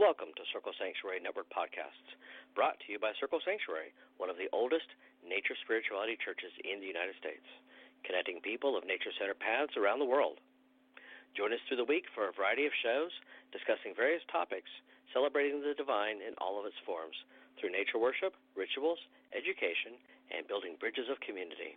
Welcome to Circle Sanctuary Network Podcasts, brought to you by Circle Sanctuary, one of the oldest nature spirituality churches in the United States, connecting people of nature-centered paths around the world. Join us through the week for a variety of shows discussing various topics, celebrating the divine in all of its forms, through nature worship, rituals, education, and building bridges of community.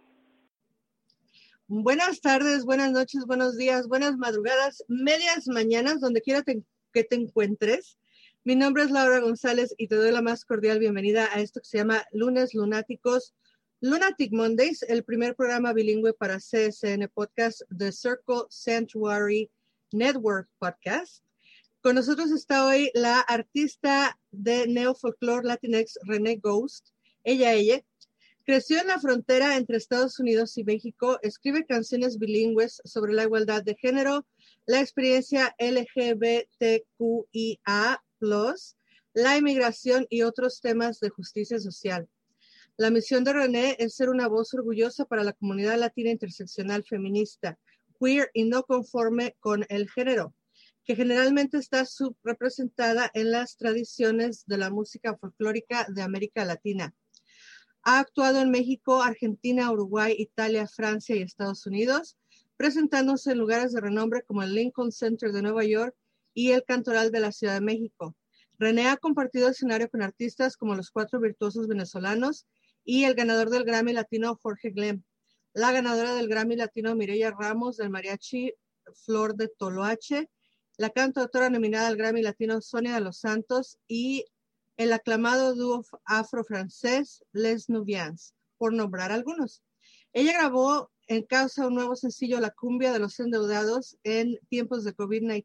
Buenas tardes, buenas noches, buenos días, buenas madrugadas, medias mañanas, donde quiera que te encuentres. Mi nombre es Laura González y te doy la más cordial bienvenida a esto que se llama Lunes Lunáticos, Lunatic Mondays, el primer programa bilingüe para CSN Podcast, The Circle Sanctuary Network Podcast. Con nosotros está hoy la artista de neofolclore Latinx, René Ghost. Ella creció en la frontera entre Estados Unidos y México, escribe canciones bilingües sobre la igualdad de género, la experiencia LGBTQIA+, la inmigración y otros temas de justicia social. La misión de René es ser una voz orgullosa para la comunidad latina interseccional feminista, queer y no conforme con el género, que generalmente está subrepresentada en las tradiciones de la música folclórica de América Latina. Ha actuado en México, Argentina, Uruguay, Italia, Francia y Estados Unidos, presentándose en lugares de renombre como el Lincoln Center de Nueva York y el Cantoral de la Ciudad de México. René ha compartido escenario con artistas como los Cuatro Virtuosos venezolanos y el ganador del Grammy Latino Jorge Glem, la ganadora del Grammy Latino Mireya Ramos del mariachi Flor de Toloache, la cantautora nominada al Grammy Latino Sonia de los Santos y el aclamado dúo afro-francés Les Nubians, por nombrar algunos. Ella grabó en causa un nuevo sencillo, La Cumbia de los Endeudados, en tiempos de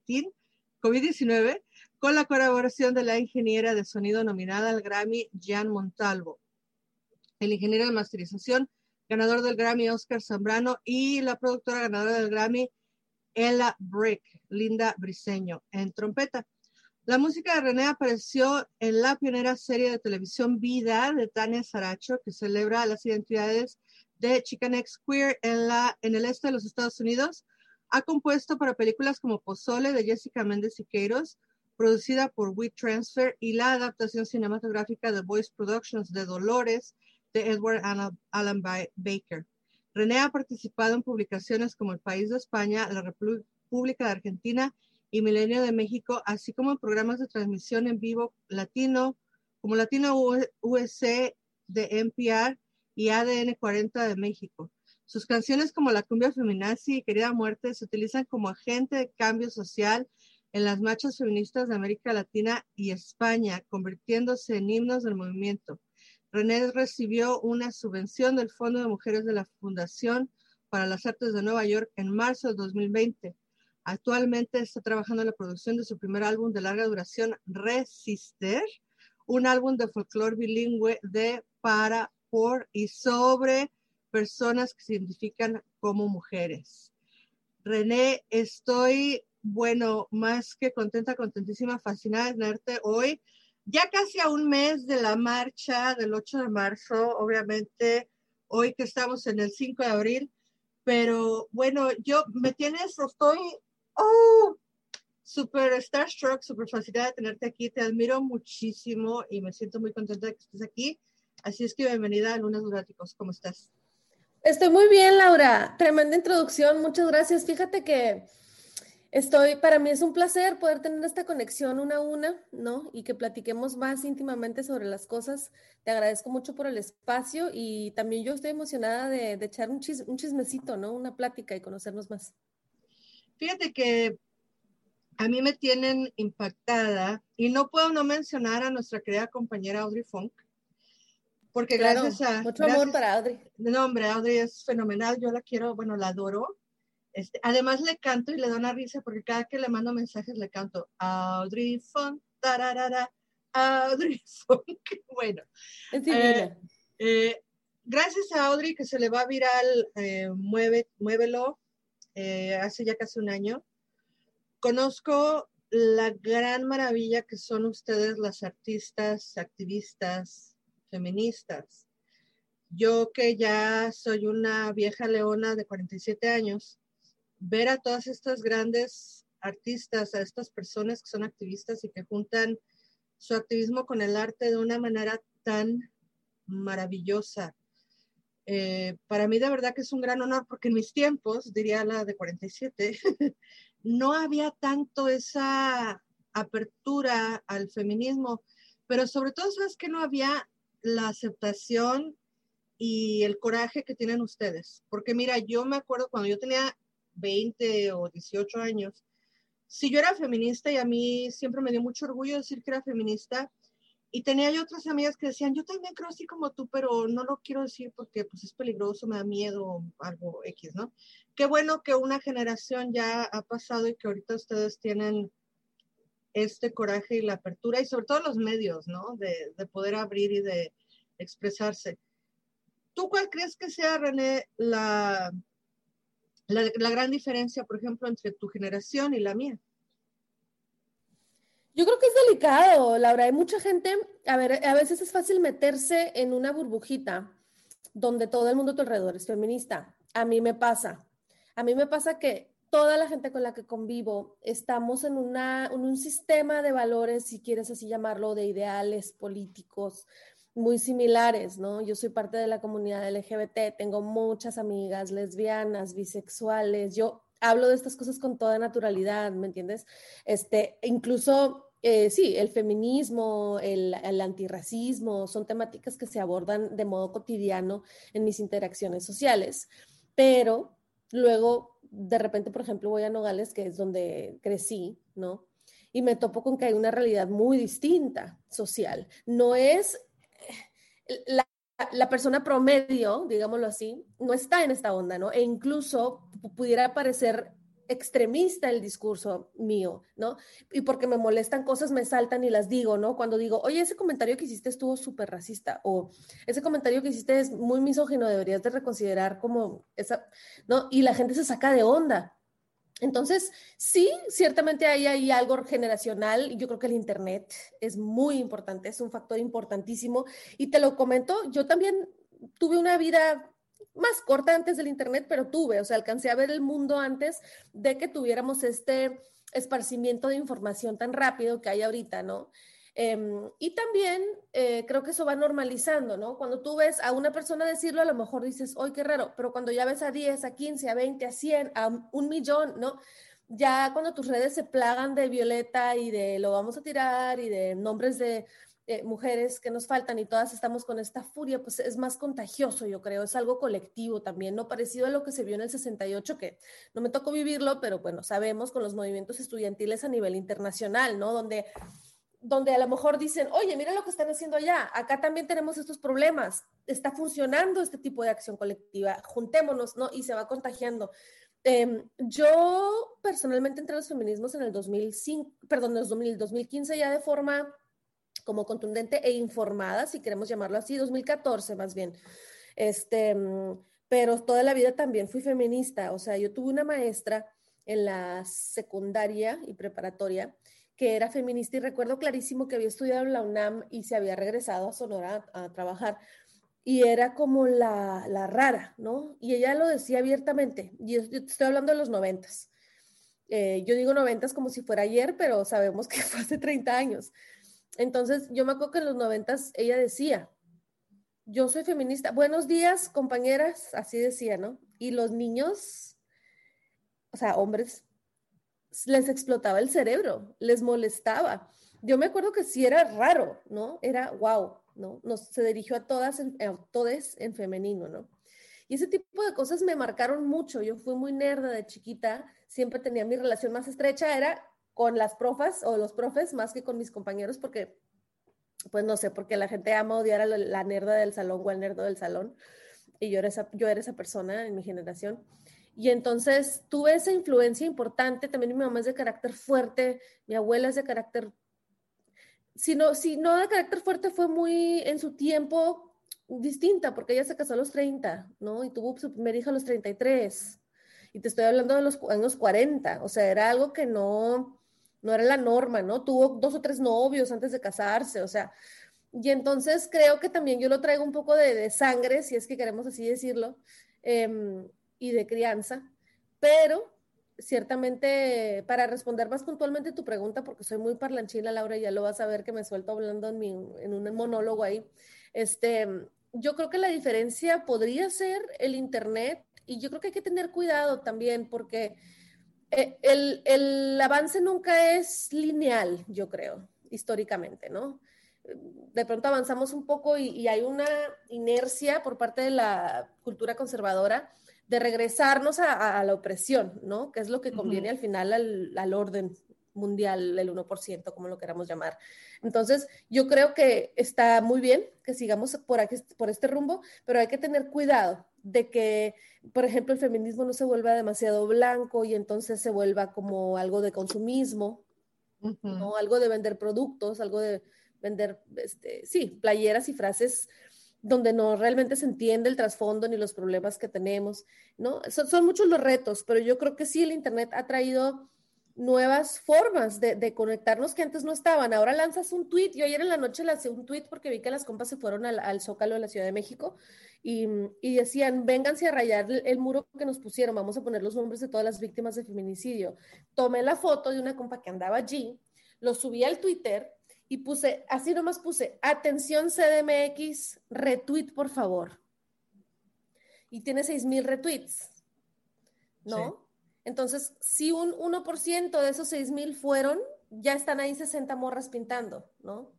COVID-19, con la colaboración de la ingeniera de sonido nominada al Grammy, Jan Montalvo, el ingeniero de masterización, ganador del Grammy, Oscar Zambrano, y la productora ganadora del Grammy, Ella Brick, Linda Briceño, en trompeta. La música de René apareció en la pionera serie de televisión Vida de Tania Saracho, que celebra las identidades de Chicanx Queer en el este de los Estados Unidos. Ha compuesto para películas como Pozole de Jessica Méndez Siqueiros, producida por WeTransfer, y la adaptación cinematográfica de Voice Productions de Dolores de Edward Allan Baker. René ha participado en publicaciones como El País de España, La República de Argentina y Milenio de México, así como en programas de transmisión en vivo latino, como Latino USA de NPR y ADN 40 de México. Sus canciones como La Cumbia Feminazi y Querida Muerte se utilizan como agente de cambio social en las marchas feministas de América Latina y España, convirtiéndose en himnos del movimiento. René recibió una subvención del Fondo de Mujeres de la Fundación para las Artes de Nueva York en marzo de 2020. Actualmente está trabajando en la producción de su primer álbum de larga duración, Resister, un álbum de folclore bilingüe de, para, por y sobre personas que se identifican como mujeres. René, estoy, más que contenta, contentísima, fascinada de tenerte hoy, ya casi a un mes de la marcha del 8 de marzo, obviamente, hoy que estamos en el 5 de abril, pero bueno, estoy súper starstruck, súper fascinada de tenerte aquí, te admiro muchísimo y me siento muy contenta de que estés aquí, así es que bienvenida a Lunes Lunáticos, ¿cómo estás? Estoy muy bien, Laura, tremenda introducción, muchas gracias. Fíjate que para mí es un placer poder tener esta conexión una a una, ¿no? Y que platiquemos más íntimamente sobre las cosas. Te agradezco mucho por el espacio y también yo estoy emocionada de echar un chismecito, ¿no? Una plática y conocernos más. Fíjate que a mí me tienen impactada y no puedo no mencionar a nuestra querida compañera Audrey Funk, porque claro, mucho amor para Audrey. No, hombre, Audrey es fenomenal, yo la quiero, la adoro. Además le canto y le da una risa porque cada que le mando mensajes le canto Audrey Funk, tararara, Audrey Funk. Bueno, es divina. Gracias a Audrey que se le va viral Muévelo hace ya casi un año. Conozco la gran maravilla que son ustedes las artistas, activistas, feministas. Yo que ya soy una vieja leona de 47 años, ver a todas estas grandes artistas, a estas personas que son activistas y que juntan su activismo con el arte de una manera tan maravillosa. Para mí de verdad que es un gran honor, porque en mis tiempos, diría la de 47, no había tanto esa apertura al feminismo, pero sobre todo, ¿sabes qué? No había la aceptación y el coraje que tienen ustedes. Porque mira, yo me acuerdo cuando yo tenía 20 o 18 años, si yo era feminista, y a mí siempre me dio mucho orgullo decir que era feminista, y tenía yo otras amigas que decían, yo también creo así como tú, pero no lo quiero decir porque pues es peligroso, me da miedo, algo X, ¿no? Qué bueno que una generación ya ha pasado y que ahorita ustedes tienen este coraje y la apertura, y sobre todo los medios, ¿no? De poder abrir y de expresarse. ¿Tú cuál crees que sea, René, la gran diferencia, por ejemplo, entre tu generación y la mía? Yo creo que es delicado, Laura. Hay mucha gente, a ver, a veces es fácil meterse en una burbujita donde todo el mundo a tu alrededor es feminista. A mí me pasa que toda la gente con la que convivo estamos en un sistema de valores, si quieres así llamarlo, de ideales políticos muy similares, ¿no? Yo soy parte de la comunidad LGBT, tengo muchas amigas lesbianas, bisexuales, yo hablo de estas cosas con toda naturalidad, ¿me entiendes? Incluso, sí, el feminismo, el antirracismo, son temáticas que se abordan de modo cotidiano en mis interacciones sociales, pero luego, de repente, por ejemplo, voy a Nogales, que es donde crecí, ¿no? Y me topo con que hay una realidad muy distinta social. No es la, la persona promedio, digámoslo así, no está en esta onda, ¿no? E incluso pudiera parecer extremista el discurso mío, ¿no? Y porque me molestan cosas, me saltan y las digo, ¿no? Cuando digo, oye, ese comentario que hiciste estuvo súper racista, o ese comentario que hiciste es muy misógino, deberías de reconsiderar como esa, ¿no? Y la gente se saca de onda. Entonces, sí, ciertamente hay algo generacional. Yo creo que el Internet es muy importante, es un factor importantísimo. Y te lo comento, yo también tuve una vida más corta antes del Internet, pero tuve, o sea, alcancé a ver el mundo antes de que tuviéramos este esparcimiento de información tan rápido que hay ahorita, ¿no? Y también creo que eso va normalizando, ¿no? Cuando tú ves a una persona decirlo, a lo mejor dices, ¡ay, qué raro! Pero cuando ya ves a 10, a 15, a 20, a 100, a 1 millón, ¿no? Ya cuando tus redes se plagan de Violeta y de lo vamos a tirar y de nombres de mujeres que nos faltan y todas estamos con esta furia, pues es más contagioso, yo creo, es algo colectivo también, ¿no? Parecido a lo que se vio en el 68, que no me tocó vivirlo, pero bueno, sabemos con los movimientos estudiantiles a nivel internacional, ¿no? Donde a lo mejor dicen, oye, mira lo que están haciendo allá, acá también tenemos estos problemas, está funcionando este tipo de acción colectiva, juntémonos, ¿no? Y se va contagiando. Yo personalmente entré a los feminismos en el 2005, perdón, en el 2015 ya de forma como contundente e informada, si queremos llamarlo así, 2014 más bien. Este, pero toda la vida también fui feminista, o sea, yo tuve una maestra en la secundaria y preparatoria que era feminista y recuerdo clarísimo que había estudiado en la UNAM y se había regresado a Sonora a trabajar y era como la rara, ¿no? Y ella lo decía abiertamente, y yo te estoy hablando de los 90s. Yo digo 90s como si fuera ayer, pero sabemos que fue hace 30 años. Entonces, yo me acuerdo que en los 90s ella decía, yo soy feminista, buenos días, compañeras, así decía, ¿no? Y los niños, o sea, hombres, les explotaba el cerebro, les molestaba. Yo me acuerdo que sí era raro, ¿no? Era wow, ¿no? Se dirigió a todes en femenino, ¿no? Y ese tipo de cosas me marcaron mucho. Yo fui muy nerda de chiquita, siempre tenía mi relación más estrecha, era con las profas o los profes más que con mis compañeros, porque, pues no sé, porque la gente ama odiar a la nerda del salón o al nerdo del salón. Y yo era esa persona en mi generación. Y entonces tuve esa influencia importante. También mi mamá es de carácter fuerte, mi abuela es de carácter, si no de carácter fuerte, fue muy en su tiempo distinta, porque ella se casó a los 30, ¿no? Y tuvo su primera hija a los 33. Y te estoy hablando de los años 40. O sea, era algo que no era la norma, ¿no? Tuvo 2 o 3 novios antes de casarse, o sea. Y entonces creo que también yo lo traigo un poco de sangre, si es que queremos así decirlo, y de crianza, pero ciertamente, para responder más puntualmente tu pregunta, porque soy muy parlanchina, Laura, y ya lo vas a ver que me suelto hablando en un monólogo ahí. Este, yo creo que la diferencia podría ser el Internet, y yo creo que hay que tener cuidado también, porque el avance nunca es lineal, yo creo, históricamente, ¿no? De pronto avanzamos un poco y hay una inercia por parte de la cultura conservadora de regresarnos a la opresión, ¿no? Que es lo que conviene al final al orden mundial, el 1%, como lo queramos llamar. Entonces, yo creo que está muy bien que sigamos por este rumbo, pero hay que tener cuidado de que, por ejemplo, el feminismo no se vuelva demasiado blanco y entonces se vuelva como algo de consumismo, ¿no? Algo de vender productos, algo de vender, sí, playeras y frases donde no realmente se entiende el trasfondo ni los problemas que tenemos, ¿no? Son muchos los retos, pero yo creo que sí, el Internet ha traído nuevas formas de conectarnos que antes no estaban. Ahora lanzas un tweet. Yo ayer en la noche lancé un tweet porque vi que las compas se fueron al Zócalo de la Ciudad de México y decían, vénganse a rayar el muro que nos pusieron, vamos a poner los nombres de todas las víctimas de feminicidio. Tomé la foto de una compa que andaba allí, lo subí al Twitter y puse, así nomás puse, atención CDMX, retweet por favor. Y tiene 6,000 retweets, ¿no? Sí. Entonces, si un 1% de esos 6,000 fueron, ya están ahí 60 morras pintando, ¿no?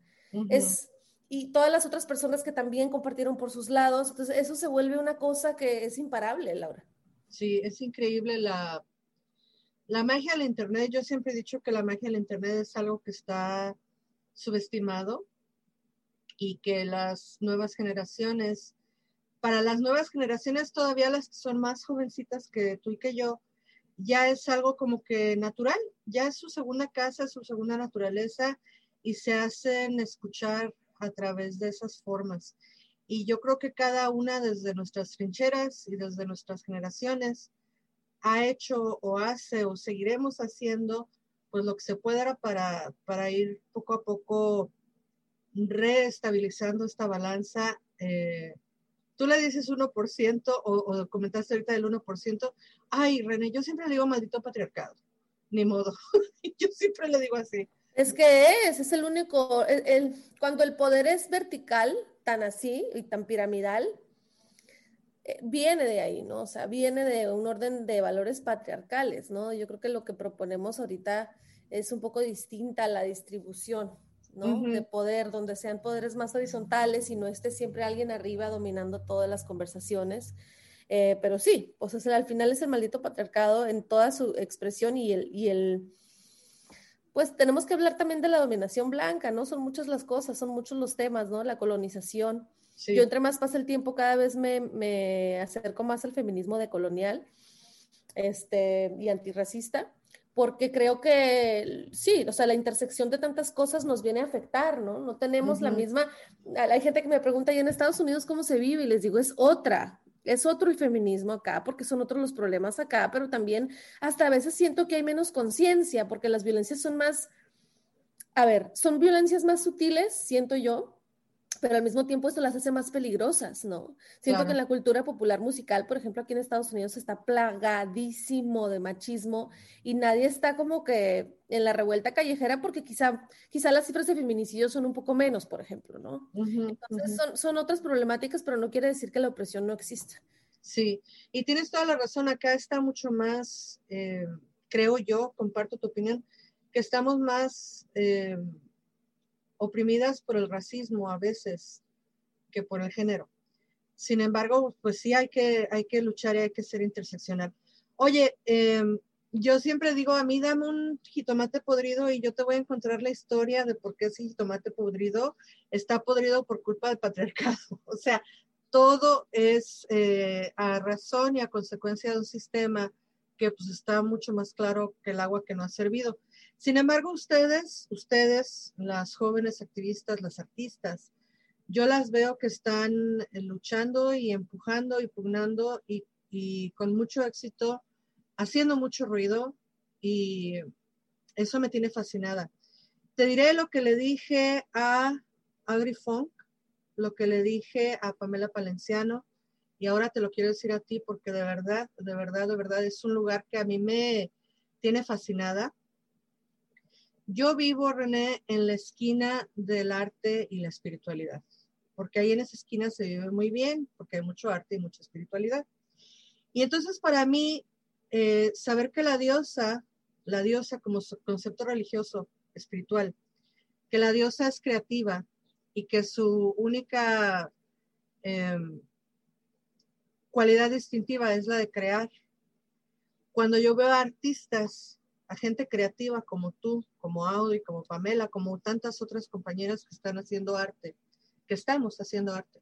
Y todas las otras personas que también compartieron por sus lados, entonces eso se vuelve una cosa que es imparable, Laura. Sí, es increíble la magia del Internet. Yo siempre he dicho que la magia del Internet es algo que está subestimado y que las nuevas generaciones, para las nuevas generaciones, todavía las que son más jovencitas que tú y que yo, ya es algo como que natural, ya es su segunda casa, su segunda naturaleza y se hacen escuchar a través de esas formas. Y yo creo que cada una desde nuestras trincheras y desde nuestras generaciones ha hecho o hace o seguiremos haciendo pues lo que se pueda para ir poco a poco reestabilizando esta balanza. Tú le dices 1% o comentaste ahorita del 1%. Ay, René, yo siempre le digo maldito patriarcado. Ni modo. Yo siempre le digo así. Es que es el único, cuando el poder es vertical, tan así y tan piramidal, viene de ahí, ¿no? O sea, viene de un orden de valores patriarcales, ¿no? Yo creo que lo que proponemos ahorita es un poco distinta a la distribución, ¿no? De poder, donde sean poderes más horizontales y no esté siempre alguien arriba dominando todas las conversaciones. Pero sí, o sea, al final es el maldito patriarcado en toda su expresión pues tenemos que hablar también de la dominación blanca, ¿no? Son muchas las cosas, son muchos los temas, ¿no? La colonización. Sí. Yo entre más pasa el tiempo, cada vez me acerco más al feminismo decolonial y antirracista, porque creo que sí, o sea, la intersección de tantas cosas nos viene a afectar, ¿no? No tenemos la misma, hay gente que me pregunta, ¿y en Estados Unidos cómo se vive? Y les digo, es otro el feminismo acá, porque son otros los problemas acá, pero también hasta a veces siento que hay menos conciencia, porque las violencias son más, son violencias más sutiles, siento yo, pero al mismo tiempo esto las hace más peligrosas, ¿no? Siento que en la cultura popular musical, por ejemplo, aquí en Estados Unidos está plagadísimo de machismo y nadie está como que en la revuelta callejera porque quizá las cifras de feminicidios son un poco menos, por ejemplo, ¿no? Entonces son otras problemáticas, pero no quiere decir que la opresión no exista. Sí, y tienes toda la razón, acá está mucho más, creo yo, comparto tu opinión, que estamos más oprimidas por el racismo a veces que por el género. Sin embargo, pues sí hay que luchar y hay que ser interseccional. Oye, yo siempre digo, a mí dame un jitomate podrido y yo te voy a encontrar la historia de por qué ese jitomate podrido está podrido por culpa del patriarcado. O sea, todo es a razón y a consecuencia de un sistema que pues está mucho más claro que el agua que no ha servido. Sin embargo, ustedes, las jóvenes activistas, las artistas, yo las veo que están luchando y empujando y pugnando y con mucho éxito, haciendo mucho ruido y eso me tiene fascinada. Te diré lo que le dije a Agrifunk, lo que le dije a Pamela Palenciano y ahora te lo quiero decir a ti porque de verdad es un lugar que a mí me tiene fascinada. Yo vivo, René, en la esquina del arte y la espiritualidad, porque ahí en esa esquina se vive muy bien, porque hay mucho arte y mucha espiritualidad. Y entonces para mí, saber que la diosa como concepto religioso, espiritual, que la diosa es creativa y que su única cualidad distintiva es la de crear. Cuando yo veo a artistas, a gente creativa como tú, como Audi, como Pamela, como tantas otras compañeras que están haciendo arte, que estamos haciendo arte,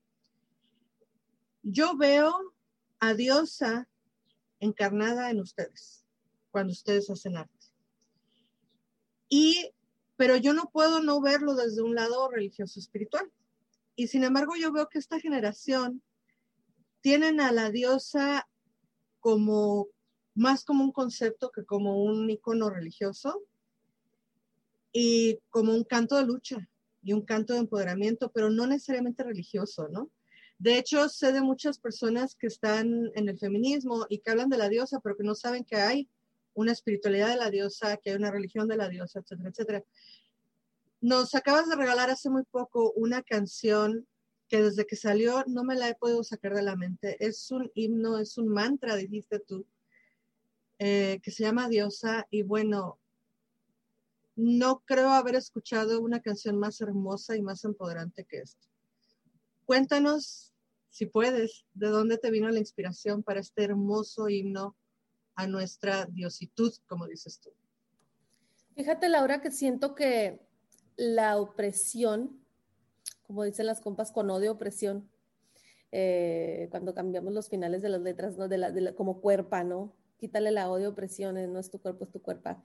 yo veo a diosa encarnada en ustedes, cuando ustedes hacen arte. Pero yo no puedo no verlo desde un lado religioso espiritual. Y sin embargo, yo veo que esta generación tienen a la diosa más como un concepto que como un icono religioso y como un canto de lucha y un canto de empoderamiento, pero no necesariamente religioso, ¿no? De hecho, sé de muchas personas que están en el feminismo y que hablan de la diosa, pero que no saben que hay una espiritualidad de la diosa, que hay una religión de la diosa, etcétera, etcétera. Nos acabas de regalar hace muy poco una canción que desde que salió no me la he podido sacar de la mente. Es un himno, es un mantra, dijiste tú, que se llama Diosa. Y bueno, no creo haber escuchado una canción más hermosa y más empoderante que esta. Cuéntanos, si puedes, de dónde te vino la inspiración para este hermoso himno a nuestra diositud, como dices tú. Fíjate, Laura, que siento que la opresión, como dicen las compas, con odio, opresión, cuando cambiamos los finales de las letras, ¿no? Como cuerpa, ¿no? Quítale la odio, opresión, no es tu cuerpo, es tu cuerpa.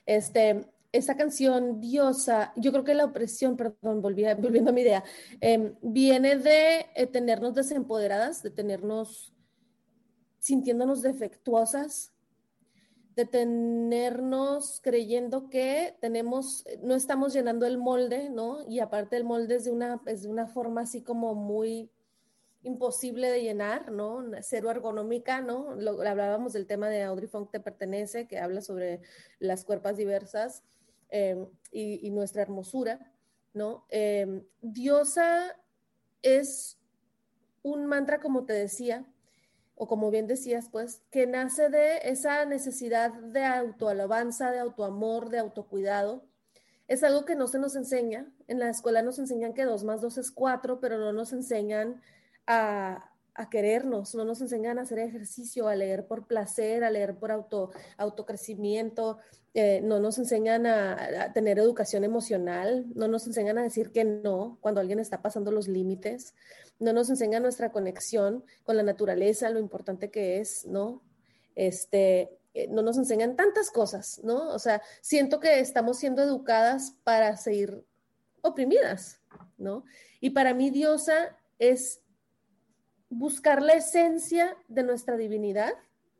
Esa canción, Diosa, yo creo que la opresión, perdón, volviendo a mi idea, viene de tenernos desempoderadas, de tenernos sintiéndonos defectuosas, de tenernos creyendo que no estamos llenando el molde, ¿no? Y aparte el molde es de una forma así como muy imposible de llenar, ¿no? Cero ergonómica, ¿no? Hablábamos del tema de Audrey Funk Te Pertenece, que habla sobre las cuerpas diversas y nuestra hermosura, ¿no? Diosa es un mantra, como te decía, o como bien decías, pues, que nace de esa necesidad de autoalabanza, de autoamor, de autocuidado. Es algo que no se nos enseña. En la escuela nos enseñan que 2 más 2 es 4, pero no nos enseñan a querernos, no nos enseñan a hacer ejercicio, a leer por placer, a leer por autocrecimiento, no nos enseñan a tener educación emocional, no nos enseñan a decir que no cuando alguien está pasando los límites, no nos enseñan nuestra conexión con la naturaleza, lo importante que es, ¿no? No nos enseñan tantas cosas, ¿no? O sea, siento que estamos siendo educadas para seguir oprimidas, ¿no? Y para mí diosa es buscar la esencia de nuestra divinidad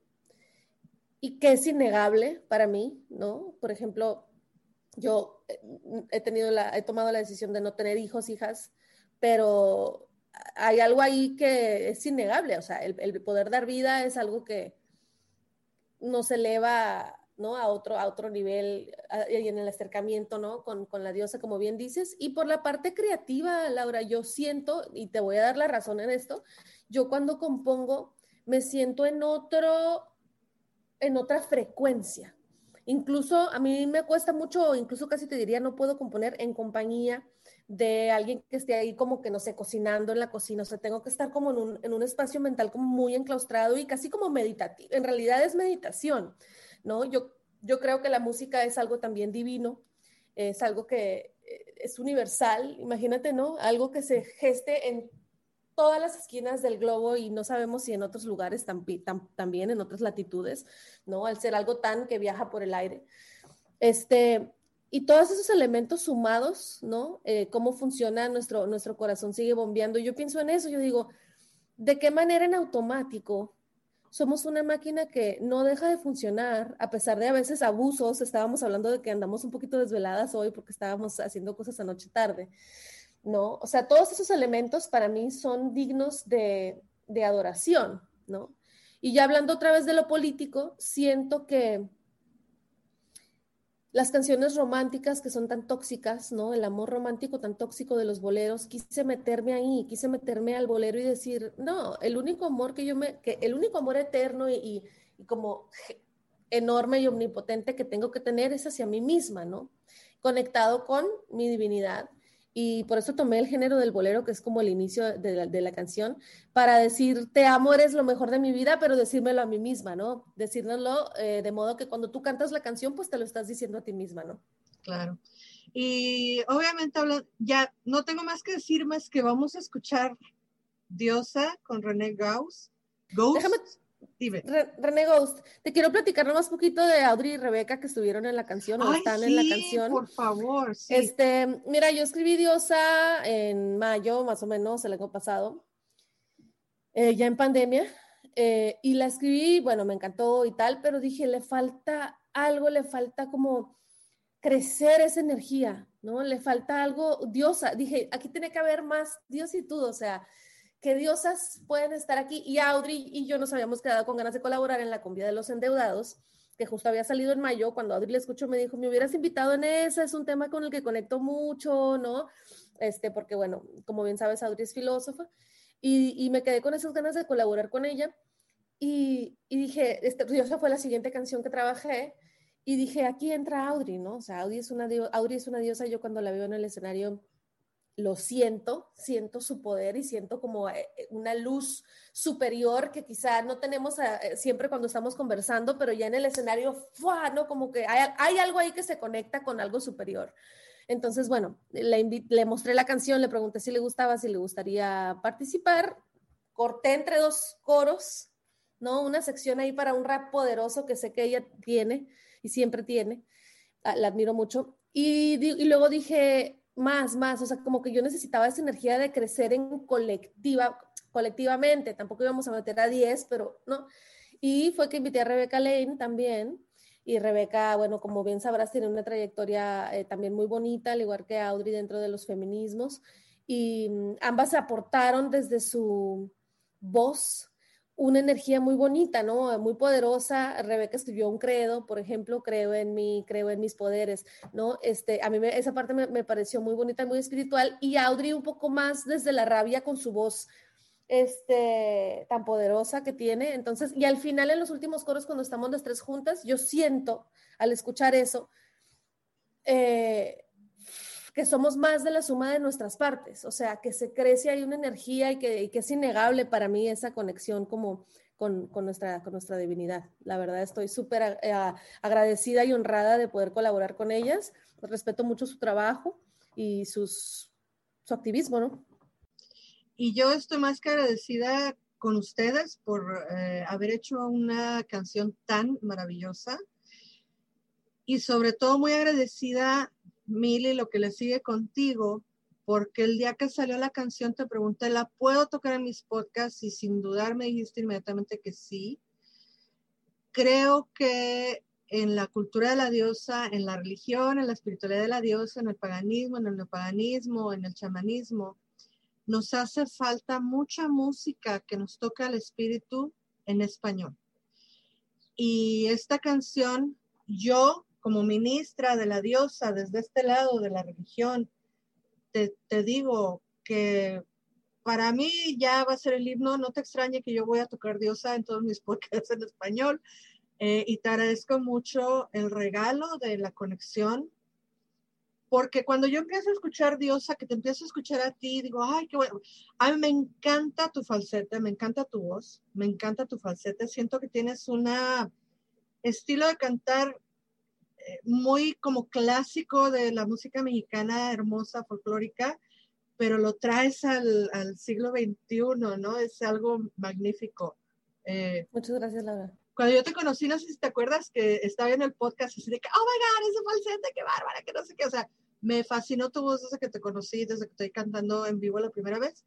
y que es innegable para mí, ¿no? Por ejemplo, yo he tomado la decisión de no tener hijos, hijas, pero hay algo ahí que es innegable, o sea, el poder dar vida es algo que nos eleva, ¿no? a otro nivel y en el acercamiento, ¿no? con la diosa, como bien dices. Y por la parte creativa, Laura, yo siento, y te voy a dar la razón en esto, yo cuando compongo me siento en otra frecuencia. Incluso a mí me cuesta mucho, incluso casi te diría, no puedo componer en compañía de alguien que esté ahí como que, no sé, cocinando en la cocina. O sea, tengo que estar como en un espacio mental como muy enclaustrado y casi como meditativo. En realidad es meditación, ¿no? Yo creo que la música es algo también divino, es algo que es universal. Imagínate, ¿no? Algo que se geste en todas las esquinas del globo y no sabemos si en otros lugares también, en otras latitudes, ¿no? Al ser algo tan que viaja por el aire. Y todos esos elementos sumados, ¿no? Cómo funciona nuestro corazón, sigue bombeando. Yo pienso en eso, yo digo, ¿de qué manera en automático somos una máquina que no deja de funcionar a pesar de a veces abusos? Estábamos hablando de que andamos un poquito desveladas hoy porque estábamos haciendo cosas anoche tarde, ¿no? O sea, todos esos elementos para mí son dignos de adoración, ¿no? Y ya hablando otra vez de lo político, siento que las canciones románticas que son tan tóxicas, ¿no? El amor romántico tan tóxico de los boleros, quise meterme ahí, quise meterme al bolero y decir, no, el único amor el único amor eterno y como enorme y omnipotente que tengo que tener es hacia mí misma, ¿no? Conectado con mi divinidad. Y por eso tomé el género del bolero, que es como el inicio de la canción, para decir, te amo, eres lo mejor de mi vida, pero decírmelo a mí misma, ¿no? Decírnoslo de modo que cuando tú cantas la canción, pues te lo estás diciendo a ti misma, ¿no? Claro. Y obviamente ya no tengo más que decir más que vamos a escuchar Diosa con René Ghost. Déjame, René Ghost, te quiero platicar nomás un poquito de Audrey y Rebeca que estuvieron en la canción o Ay, están en la sí, canción. por favor, sí. Mira, yo escribí Diosa en mayo, más o menos, el año pasado, ya en pandemia, y la escribí, bueno, me encantó y tal, pero dije, le falta algo, le falta como crecer esa energía, ¿no? Le falta algo, diosa, dije, aquí tiene que haber más diositud, o sea, que diosas pueden estar aquí, y Audrey y yo nos habíamos quedado con ganas de colaborar en la cumbia de los endeudados, que justo había salido en mayo. Cuando Audrey le escuchó me dijo, me hubieras invitado en esa, es un tema con el que conecto mucho, ¿no? Porque bueno, como bien sabes, Audrey es filósofa, y me quedé con esas ganas de colaborar con ella, y dije, Diosa fue la siguiente canción que trabajé, y dije, aquí entra Audrey, ¿no? O sea, Audrey es una diosa, yo cuando la veo en el escenario lo siento su poder y siento como una luz superior que quizá no tenemos siempre cuando estamos conversando, pero ya en el escenario, ¡fua!, ¿no? Como que hay algo ahí que se conecta con algo superior. Entonces, bueno, le mostré la canción, le pregunté si le gustaba, si le gustaría participar, corté entre dos coros, ¿no? Una sección ahí para un rap poderoso que sé que ella tiene y siempre tiene, la admiro mucho, y luego dije, más, o sea, como que yo necesitaba esa energía de crecer colectivamente, tampoco íbamos a meter a 10, pero no, y fue que invité a Rebeca Lane también, y Rebeca, bueno, como bien sabrás, tiene una trayectoria también muy bonita, al igual que Audrey dentro de los feminismos, y ambas aportaron desde su voz una energía muy bonita, ¿no? Muy poderosa. Rebeca escribió un credo, por ejemplo, creo en mí, creo en mis poderes, ¿no? A mí esa parte me pareció muy bonita, muy espiritual, y Audrey un poco más desde la rabia con su voz tan poderosa que tiene. Entonces, y al final en los últimos coros, cuando estamos las tres juntas, yo siento al escuchar eso, que somos más de la suma de nuestras partes, o sea, que se crece, hay una energía y que es innegable para mí esa conexión como con nuestra divinidad. La verdad estoy súper agradecida y honrada de poder colaborar con ellas, respeto mucho su trabajo y su activismo, ¿no? Y yo estoy más que agradecida con ustedes por haber hecho una canción tan maravillosa, y sobre todo muy agradecida, Mili, lo que le sigue contigo, porque el día que salió la canción te pregunté, ¿la puedo tocar en mis podcasts? Y sin dudar me dijiste inmediatamente que sí. Creo que en la cultura de la diosa, en la religión, en la espiritualidad de la diosa, en el paganismo, en el neopaganismo, en el chamanismo, nos hace falta mucha música que nos toca el espíritu en español. Y esta canción, yo como ministra de la diosa desde este lado de la religión, te digo que para mí ya va a ser el himno. No te extrañe que yo voy a tocar diosa en todos mis podcasts en español, y te agradezco mucho el regalo de la conexión, porque cuando yo empiezo a escuchar diosa, que te empiezo a escuchar a ti, digo, ay, qué bueno. A mí me encanta tu falsete, me encanta tu voz, me encanta tu falsete. Siento que tienes un estilo de cantar muy como clásico de la música mexicana, hermosa, folclórica, pero lo traes al siglo XXI, ¿no? Es algo magnífico. Muchas gracias, Laura. Cuando yo te conocí, no sé si te acuerdas que estaba en el podcast así de que, oh my God, ese falsete, qué bárbara, que no sé qué. O sea, me fascinó tu voz desde que te conocí, desde que estoy cantando en vivo la primera vez.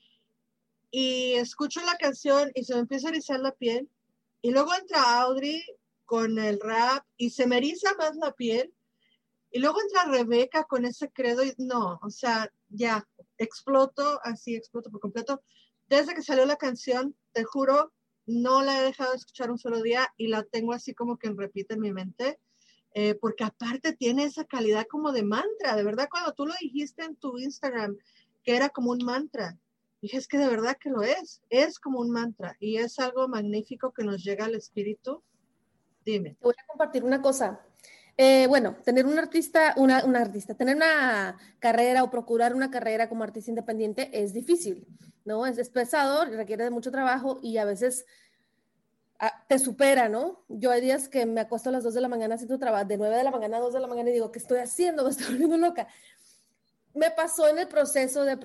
Y escucho la canción y se me empieza a erizar la piel. Y luego entra Audrey con el rap y se me eriza más la piel. Y luego entra Rebeca con ese credo y no, o sea, ya, exploto por completo. Desde que salió la canción, te juro, no la he dejado de escuchar un solo día y la tengo así como que en repite en mi mente. porque aparte tiene esa calidad como de mantra. De verdad, cuando tú lo dijiste en tu Instagram, que era como un mantra, dije, es que de verdad que lo es como un mantra y es algo magnífico que nos llega al espíritu. Dime. Te voy a compartir una cosa. Bueno, tener un artista, tener una carrera o procurar una carrera como artista independiente es difícil, ¿no? Es pesado, requiere de mucho trabajo y a veces te supera, ¿no? Yo hay días que me acuesto a las 2 de la mañana haciendo trabajo, de 9 de la mañana a 2 de la mañana y digo, ¿qué estoy haciendo? Me estoy volviendo loca. Me pasó en el proceso de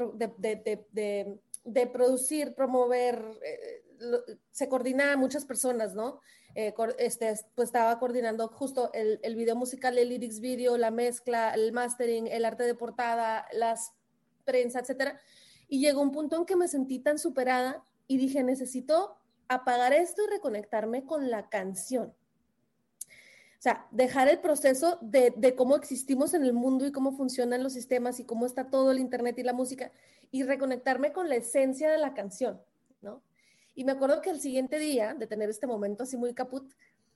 producir, promover, se coordina a muchas personas, ¿no? Pues estaba coordinando justo el video musical, el lyrics video, la mezcla, el mastering, el arte de portada, las prensa, etcétera. Y llegó un punto en que me sentí tan superada y dije, necesito apagar esto y reconectarme con la canción. O sea, dejar el proceso de cómo existimos en el mundo y cómo funcionan los sistemas y cómo está todo el internet y la música y reconectarme con la esencia de la canción, ¿no? Y me acuerdo que el siguiente día de tener este momento así muy caput,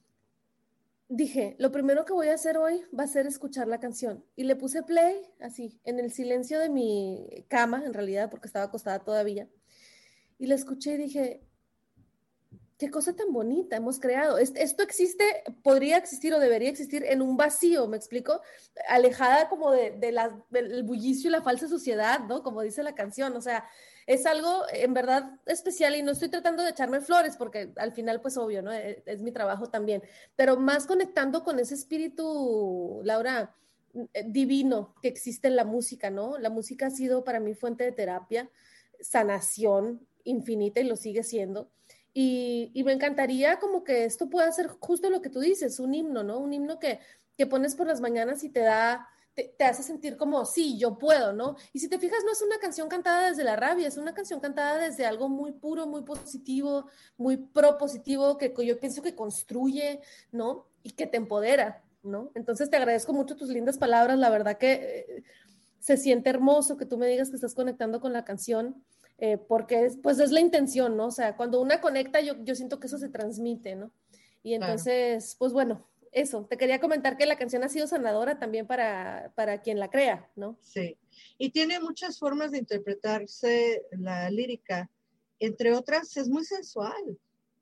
dije, lo primero que voy a hacer hoy va a ser escuchar la canción. Y le puse play, así, en el silencio de mi cama, en realidad, porque estaba acostada todavía. Y la escuché y dije, qué cosa tan bonita hemos creado. Esto existe, podría existir o debería existir en un vacío, ¿me explico? Alejada como del bullicio y la falsa sociedad, ¿no? Como dice la canción, o sea, es algo en verdad especial y no estoy tratando de echarme flores porque al final, pues obvio, ¿no? Es mi trabajo también, pero más conectando con ese espíritu, Laura, divino que existe en la música, ¿no? La música ha sido para mí fuente de terapia, sanación infinita y lo sigue siendo. Y me encantaría como que esto pueda ser justo lo que tú dices, un himno, ¿no? Un himno que pones por las mañanas y te hace sentir como, sí, yo puedo, ¿no? Y si te fijas, no es una canción cantada desde la rabia, es una canción cantada desde algo muy puro, muy positivo, muy propositivo, que yo pienso que construye, ¿no? Y que te empodera, ¿no? Entonces te agradezco mucho tus lindas palabras, la verdad que se siente hermoso que tú me digas que estás conectando con la canción. Porque es la intención, ¿no? O sea, cuando una conecta, yo siento que eso se transmite, ¿no? Y entonces, claro. Pues bueno, eso, te quería comentar que la canción ha sido sanadora también para quien la crea, ¿no? Sí, y tiene muchas formas de interpretarse la lírica, entre otras es muy sensual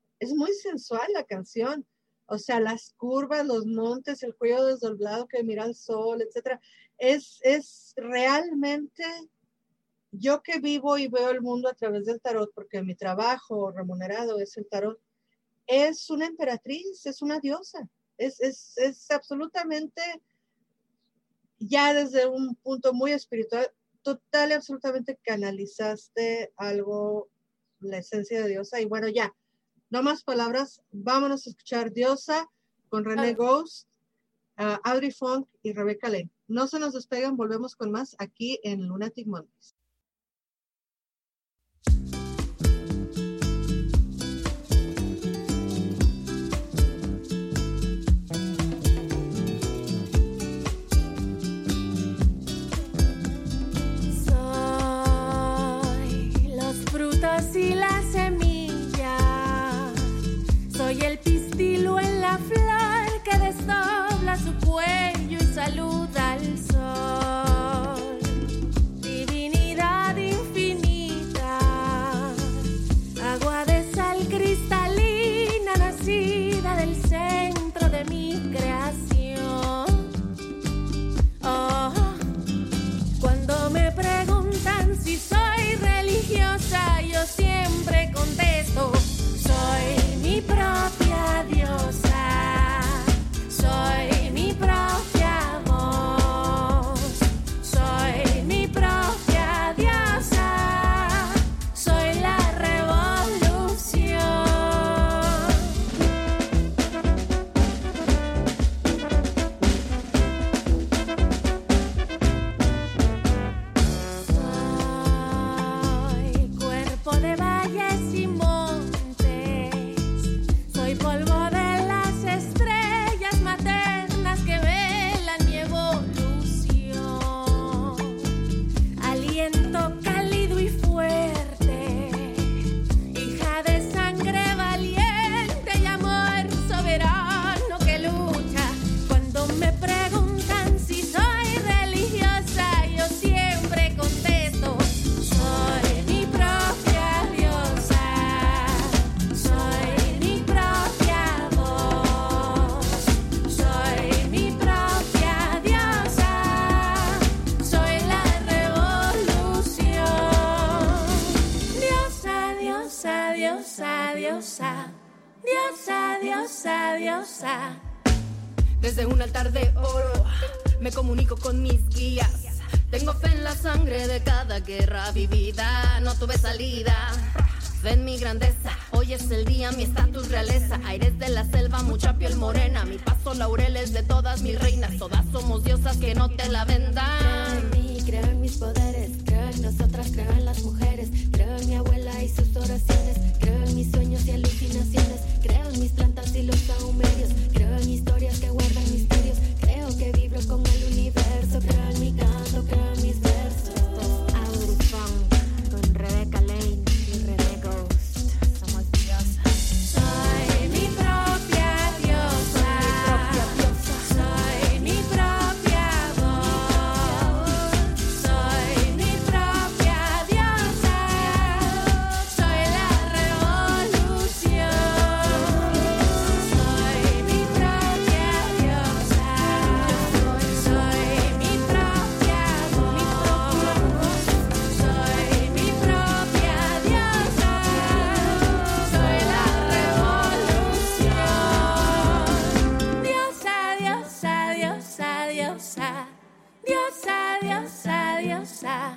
la canción, o sea, las curvas, los montes, el cuello desdoblado que mira al sol, etcétera, es realmente... Yo que vivo y veo el mundo a través del tarot, porque mi trabajo remunerado es el tarot, es una emperatriz, es una diosa, es absolutamente, ya desde un punto muy espiritual, total y absolutamente canalizaste algo, la esencia de diosa. Y bueno, ya, no más palabras, vámonos a escuchar Diosa con René Ghost, Audrey Funk y Rebecca Lane. No se nos despeguen, volvemos con más aquí en Lunatic Mondays. Y la semilla, soy el pistilo en la flor que desdobla su cuello y saluda al sol. Divinidad infinita, agua de sal cristalina nacida del centro de mi creación. Oh, cuando me preguntan si soy religiosa, yo siempre contesto, soy mi propia diosa, soy mi propia voz, soy mi propia diosa, soy la revolución. De valles y montes, soy polvo de las estrellas maternas que velan mi evolución, aliento cálido y fuerte, hija de sangre valiente y amor soberano que lucha. Cuando me Diosa, diosa, diosa. Desde un altar de oro me comunico con mis guías. Tengo fe en la sangre de cada guerra vivida. No tuve salida. Fe en mi grandeza. Hoy es el día, mi estatus realeza. Aires de la selva, mucha piel morena. Mi paso laureles de todas mis reinas. Todas somos diosas, que no te la vendan. Creo en mí, creo en mis poderes. Creo en nosotras, creo en las mujeres. Creo en mi abuela y sus oraciones. Creo en mis sueños y alucinaciones. Creo en mis plantas y los saumerios. Creo en historias que guardan misterios. Creo que vibro con el universo. Creo en mi canto, creo en mis versos. Aurifón con Rebeca Lane y René Ghost. Somos diosas. Soy mi propia diosa. Soy mi propia voz. Soy mi propia diosa. Soy la revolución. Soy mi propia diosa. Soy mi propia voz. Soy mi propia diosa. Soy la revolución. Diosa, diosa, diosa, diosa. Diosa, diosa, diosa.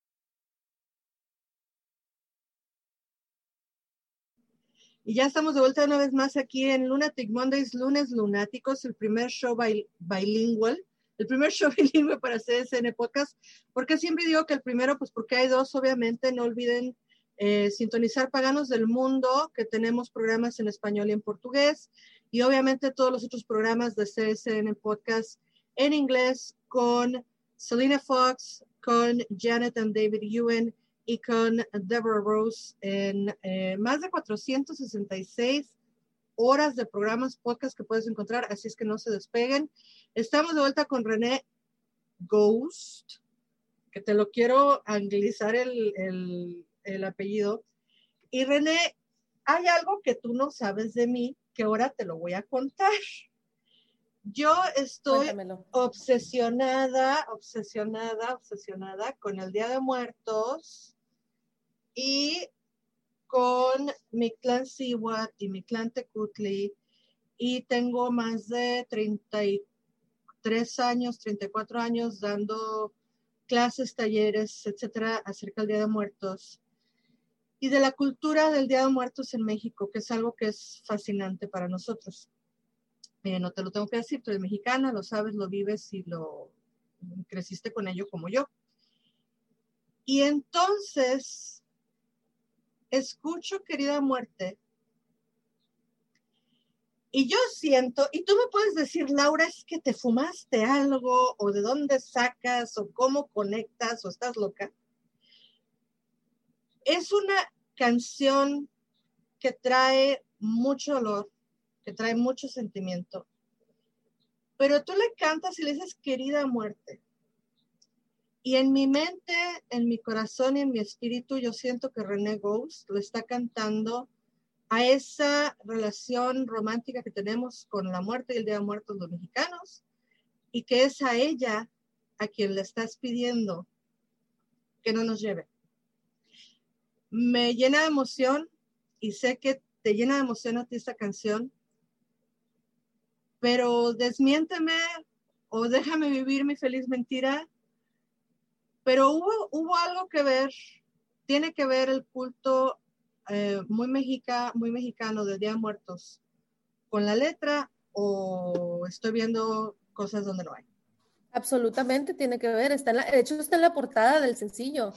Y ya estamos de vuelta una vez más aquí en Lunatic Mondays, lunes lunáticos, el primer show bilingüe, el primer show bilingüe para CSN Podcast. Porque siempre digo que el primero, pues porque hay dos, obviamente. No olviden sintonizar Paganos del Mundo, que tenemos programas en español y en portugués, y obviamente todos los otros programas de CSN Podcast en inglés con Selena Fox, con Janet and David Ewan y con Deborah Rose en más de 466 horas de programas podcast que puedes encontrar, así es que no se despeguen. Estamos de vuelta con René Ghost, que te lo quiero anglizar el apellido. Y René, hay algo que tú no sabes de mí, que ahora te lo voy a contar. Yo estoy Cuéntamelo. obsesionada con el Día de Muertos y con mi clan Siwat y mi clan Tecutli, y tengo más de 33 años, 34 años dando clases, talleres, etcétera, acerca del Día de Muertos y de la cultura del Día de Muertos en México, que es algo que es fascinante para nosotros. No te lo tengo que decir, tú eres mexicana, lo sabes, lo vives y lo creciste con ello como yo. Y entonces escucho Querida Muerte y yo siento, y tú me puedes decir, Laura, es que te fumaste algo, o de dónde sacas, o cómo conectas, o estás loca. Es una canción que trae mucho dolor, que trae mucho sentimiento, pero tú le cantas y le dices Querida Muerte. Y en mi mente, en mi corazón y en mi espíritu, yo siento que René Ghost lo está cantando a esa relación romántica que tenemos con la muerte y el Día de Muertos los mexicanos, y que es a ella a quien le estás pidiendo que no nos lleve. Me llena de emoción, y sé que te llena de emoción a ti esta canción, pero desmiénteme o déjame vivir mi feliz mentira. Pero hubo algo que ver, tiene que ver el culto muy mexicano del Día de Muertos con la letra, o estoy viendo cosas donde no hay. Absolutamente tiene que ver, de hecho está en la portada del sencillo,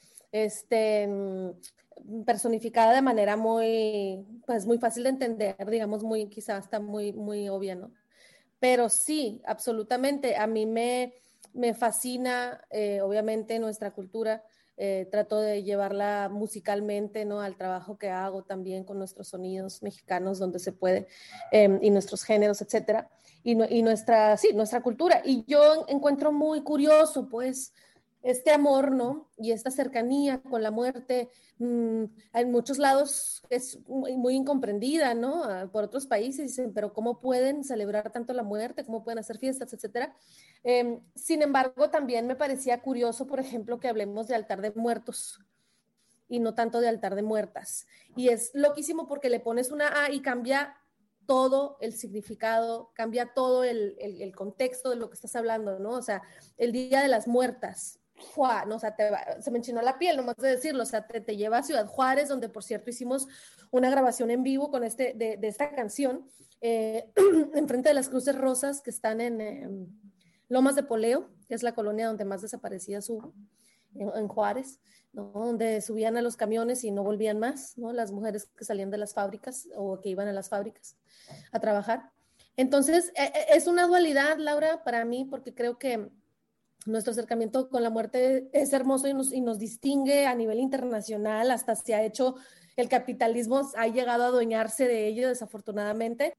personificada de manera muy, pues muy fácil de entender, digamos, muy, quizás hasta muy, muy obvia, ¿no? Pero sí, absolutamente, a mí me fascina, obviamente, nuestra cultura. Trato de llevarla musicalmente, ¿no? Al trabajo que hago también con nuestros sonidos mexicanos donde se puede, y nuestros géneros, etcétera, y nuestra cultura. Y yo encuentro muy curioso, pues, este amor, ¿no? Y esta cercanía con la muerte, en muchos lados es muy incomprendida, ¿no? Por otros países dicen, pero ¿cómo pueden celebrar tanto la muerte? ¿Cómo pueden hacer fiestas, etcétera? Sin embargo, también me parecía curioso, por ejemplo, que hablemos de altar de muertos, y no tanto de altar de muertas. Y es loquísimo porque le pones una A y cambia todo el significado, cambia todo el contexto de lo que estás hablando, ¿no? O sea, el Día de las Muertas, ¡fua! ¿No? O sea, se me enchinó la piel nomás de decirlo, o sea, te lleva a Ciudad Juárez, donde por cierto hicimos una grabación en vivo con de esta canción, enfrente de las Cruces Rosas que están en Lomas de Poleo, que es la colonia donde más desaparecidas hubo, en Juárez, ¿no? Donde subían a los camiones y no volvían más, ¿no? Las mujeres que salían de las fábricas o que iban a las fábricas a trabajar. Entonces, es una dualidad, Laura, para mí, porque creo que nuestro acercamiento con la muerte es hermoso y nos distingue a nivel internacional, hasta se ha hecho, el capitalismo ha llegado a adueñarse de ello, desafortunadamente.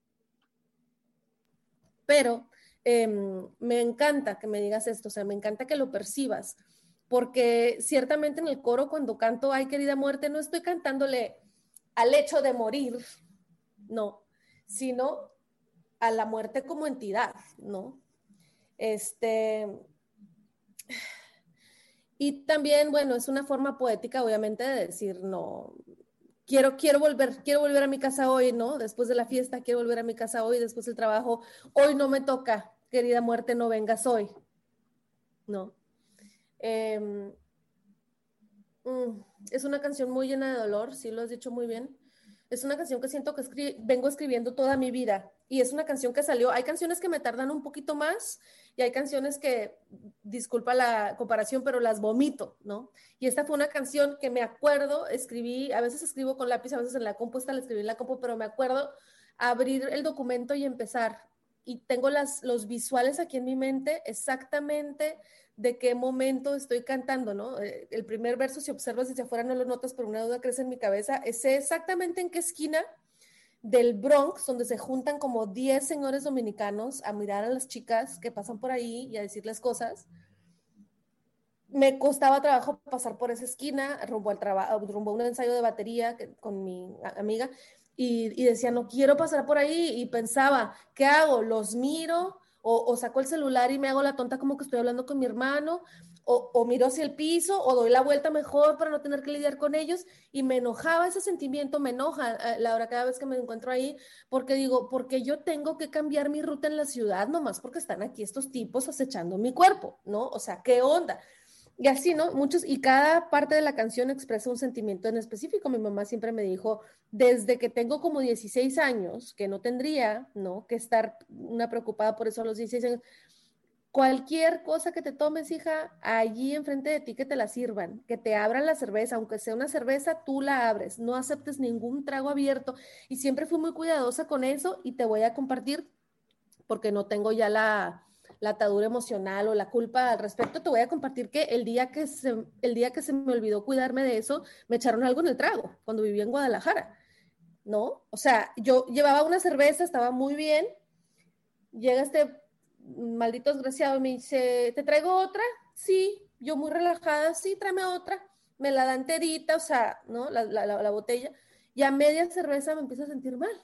Pero me encanta que me digas esto, o sea, me encanta que lo percibas, porque ciertamente en el coro cuando canto Ay querida muerte no estoy cantándole al hecho de morir, no, sino a la muerte como entidad, ¿no? Y también, bueno, es una forma poética obviamente de decir, no, quiero volver a mi casa hoy, ¿no? Después de la fiesta, quiero volver a mi casa hoy, después del trabajo, hoy no me toca, querida muerte, no vengas hoy, ¿no? Es una canción muy llena de dolor, sí lo has dicho muy bien. Es una canción que siento que vengo escribiendo toda mi vida y es una canción que salió, hay canciones que me tardan un poquito más y hay canciones que, disculpa la comparación, pero las vomito, ¿no? Y esta fue una canción que me acuerdo, escribí, a veces escribo con lápiz, a veces en la compu, esta la escribí en la compu, pero me acuerdo abrir el documento y empezar. Y tengo los visuales aquí en mi mente exactamente de qué momento estoy cantando, ¿no? El primer verso, si observas desde afuera no lo notas, pero una duda crece en mi cabeza, sé exactamente en qué esquina del Bronx, donde se juntan como 10 señores dominicanos a mirar a las chicas que pasan por ahí y a decirles cosas. Me costaba trabajo pasar por esa esquina, rumbo a un ensayo de batería con mi amiga, y decía, no quiero pasar por ahí, y pensaba, ¿qué hago? ¿Los miro? O saco el celular y me hago la tonta como que estoy hablando con mi hermano, o miro hacia el piso, o doy la vuelta mejor para no tener que lidiar con ellos, y me enojaba ese sentimiento, me enoja, Laura, cada vez que me encuentro ahí, porque digo, porque yo tengo que cambiar mi ruta en la ciudad, nomás porque están aquí estos tipos acechando mi cuerpo, ¿no? O sea, ¿qué onda? Y así, ¿no? Y cada parte de la canción expresa un sentimiento en específico. Mi mamá siempre me dijo, desde que tengo como 16 años, que no tendría, ¿no? Que estar una preocupada por eso a los 16 años. Cualquier cosa que te tomes, hija, allí enfrente de ti que te la sirvan, que te abran la cerveza, aunque sea una cerveza, tú la abres, no aceptes ningún trago abierto. Y siempre fui muy cuidadosa con eso y te voy a compartir, porque no tengo ya la atadura emocional o la culpa al respecto, te voy a compartir que el día que se me olvidó cuidarme de eso, me echaron algo en el trago cuando vivía en Guadalajara, ¿no? O sea, yo llevaba una cerveza, estaba muy bien, llega este maldito desgraciado y me dice, ¿te traigo otra? Sí, yo muy relajada, sí, tráeme otra, me la da enterita, o sea, ¿no? La botella, y a media cerveza me empiezo a sentir mal.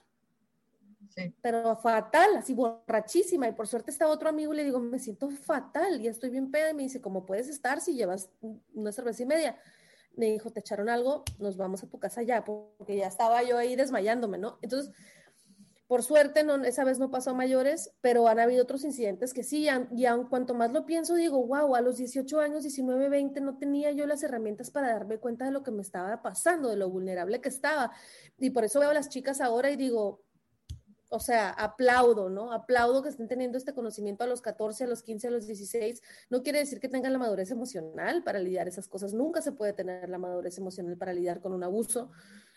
Sí. Pero fatal, así borrachísima, y por suerte estaba otro amigo y le digo, me siento fatal, ya estoy bien peda, y me dice, ¿cómo puedes estar si llevas una cerveza y media? Me dijo, te echaron algo, nos vamos a tu casa ya, porque ya estaba yo ahí desmayándome, ¿no? Entonces, por suerte, esa vez no pasó a mayores, pero han habido otros incidentes que sí, y aun cuanto más lo pienso, digo, wow, a los 18 años, 19, 20, no tenía yo las herramientas para darme cuenta de lo que me estaba pasando, de lo vulnerable que estaba, y por eso veo a las chicas ahora y digo, o sea, aplaudo, ¿no? Aplaudo que estén teniendo este conocimiento a los 14, a los 15, a los 16. No quiere decir que tengan la madurez emocional para lidiar esas cosas. Nunca se puede tener la madurez emocional para lidiar con un abuso.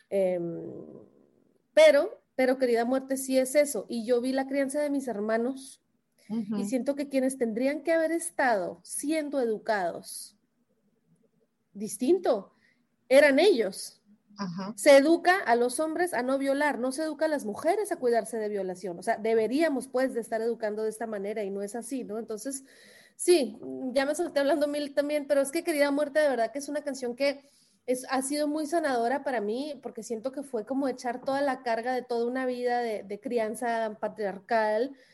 Pero, querida muerte, sí es eso. Y yo vi la crianza de mis hermanos y siento que quienes tendrían que haber estado siendo educados distinto eran ellos. Ajá. Se educa a los hombres a no violar, no se educa a las mujeres a cuidarse de violación, o sea, deberíamos pues de estar educando de esta manera y no es así, ¿no? Entonces, sí, ya me solté hablando mil también, pero es que Querida Muerte de verdad que es una canción que ha sido muy sanadora para mí, porque siento que fue como echar toda la carga de toda una vida de crianza patriarcal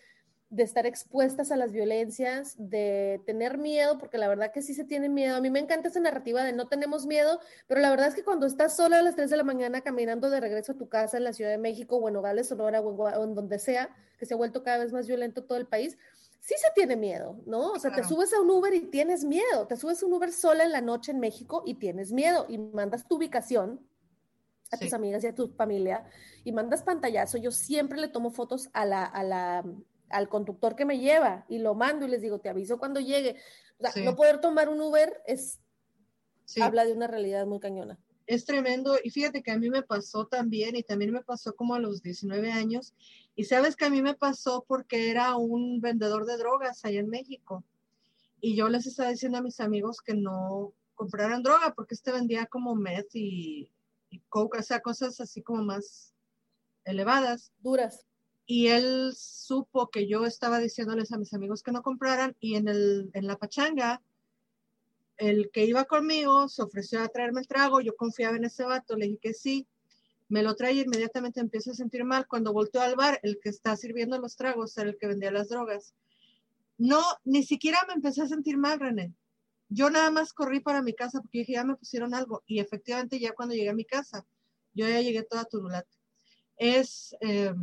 de estar expuestas a las violencias, de tener miedo, porque la verdad que sí se tiene miedo. A mí me encanta esa narrativa de no tenemos miedo, pero la verdad es que cuando estás sola a las 3 de la mañana caminando de regreso a tu casa en la Ciudad de México o en Nogales, Sonora o en donde sea, que se ha vuelto cada vez más violento todo el país, sí se tiene miedo, ¿no? O sea, Claro. te subes a un Uber y tienes miedo, te subes a un Uber sola en la noche en México y tienes miedo y mandas tu ubicación a tus Sí. amigas y a tu familia y mandas pantallazo. Yo siempre le tomo fotos al conductor que me lleva y lo mando y les digo, te aviso cuando llegue. O sea, Sí. no poder tomar un Uber Sí. habla de una realidad muy cañona. Es tremendo, y fíjate que a mí me pasó también, y también me pasó como a los 19 años, y sabes que a mí me pasó porque era un vendedor de drogas allá en México, y yo les estaba diciendo a mis amigos que no compraran droga, porque vendía como meth y coke, o sea, cosas así como más elevadas, Duras. y él supo que yo estaba diciéndoles a mis amigos que no compraran, y en la pachanga, el que iba conmigo se ofreció a traerme el trago, yo confiaba en ese vato, le dije que sí, me lo trae y inmediatamente empiezo a sentir mal. Cuando volteo al bar, el que está sirviendo los tragos era el que vendía las drogas. No, ni siquiera me empecé a sentir mal, René. Yo nada más corrí para mi casa porque dije, ya me pusieron algo. Y efectivamente ya cuando llegué a mi casa, yo ya llegué toda turulata. Es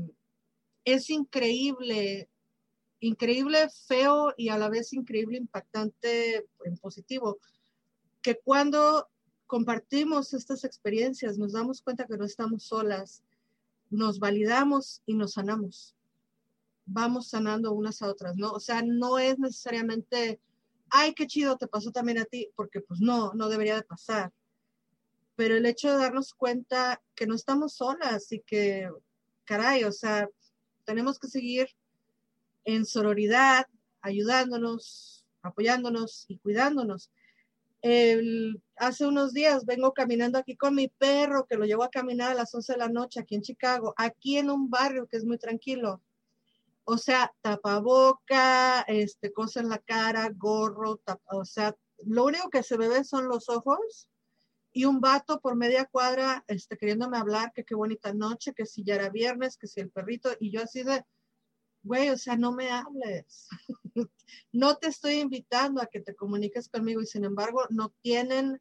increíble, increíble, feo y a la vez increíble, impactante en positivo, que cuando compartimos estas experiencias nos damos cuenta que no estamos solas, nos validamos y nos sanamos. Vamos sanando unas a otras, ¿no? O sea, no es necesariamente, ay, qué chido, te pasó también a ti, porque pues no debería de pasar. Pero el hecho de darnos cuenta que no estamos solas y que, caray, o sea, tenemos que seguir en sororidad, ayudándonos, apoyándonos y cuidándonos. Hace unos días vengo caminando aquí con mi perro, que lo llevo a caminar a las 11 de la noche aquí en Chicago, aquí en un barrio que es muy tranquilo. O sea, tapaboca, cosa en la cara, gorro, o sea, lo único que se me ve son los ojos y un vato por media cuadra queriéndome hablar que qué bonita noche, que si ya era viernes, que si el perrito, y yo así de, güey, o sea, no me hables. No te estoy invitando a que te comuniques conmigo y sin embargo no tienen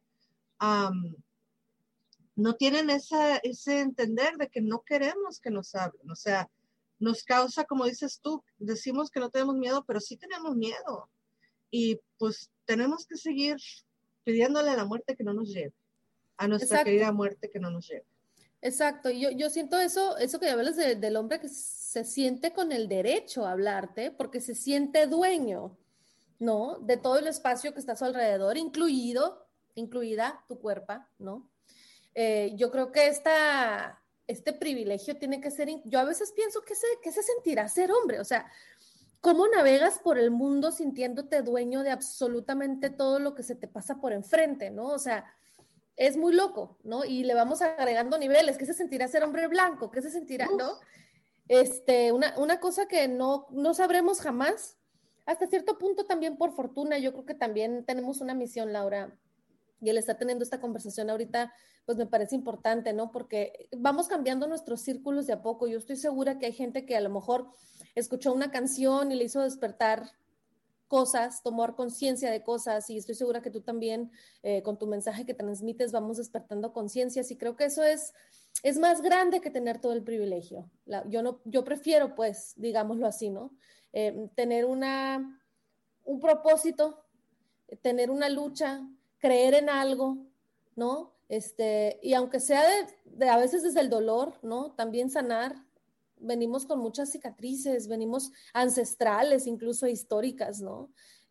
ese entender de que no queremos que nos hablen. O sea, nos causa, como dices tú, decimos que no tenemos miedo, pero sí tenemos miedo. Y pues tenemos que seguir pidiéndole a la muerte que no nos lleve, a nuestra Exacto. querida muerte que no nos lleve. Exacto, yo siento eso que hablas del hombre que se siente con el derecho a hablarte porque se siente dueño, ¿no? De todo el espacio que está a su alrededor, incluida tu cuerpo, ¿no? Yo creo que este privilegio tiene que ser, yo a veces pienso que se sentirá ser hombre, o sea, ¿cómo navegas por el mundo sintiéndote dueño de absolutamente todo lo que se te pasa por enfrente, ¿no? O sea, es muy loco, ¿no? Y le vamos agregando niveles. ¿Qué se sentirá ser hombre blanco? ¿Qué se sentirá, no? Una cosa que no sabremos jamás. Hasta cierto punto también por fortuna, yo creo que también tenemos una misión, Laura, y el estar teniendo esta conversación ahorita, pues me parece importante, ¿no? Porque vamos cambiando nuestros círculos de a poco. Yo estoy segura que hay gente que a lo mejor escuchó una canción y le hizo despertar cosas, tomar conciencia de cosas, y estoy segura que tú también, con tu mensaje que transmites, vamos despertando conciencias, y creo que eso es más grande que tener todo el privilegio. Yo prefiero, pues, digámoslo así, ¿no? Tener un propósito, tener una lucha, creer en algo, ¿no? Y aunque sea a veces desde el dolor, ¿no? También sanar. Venimos con muchas cicatrices, venimos ancestrales, incluso históricas, ¿no?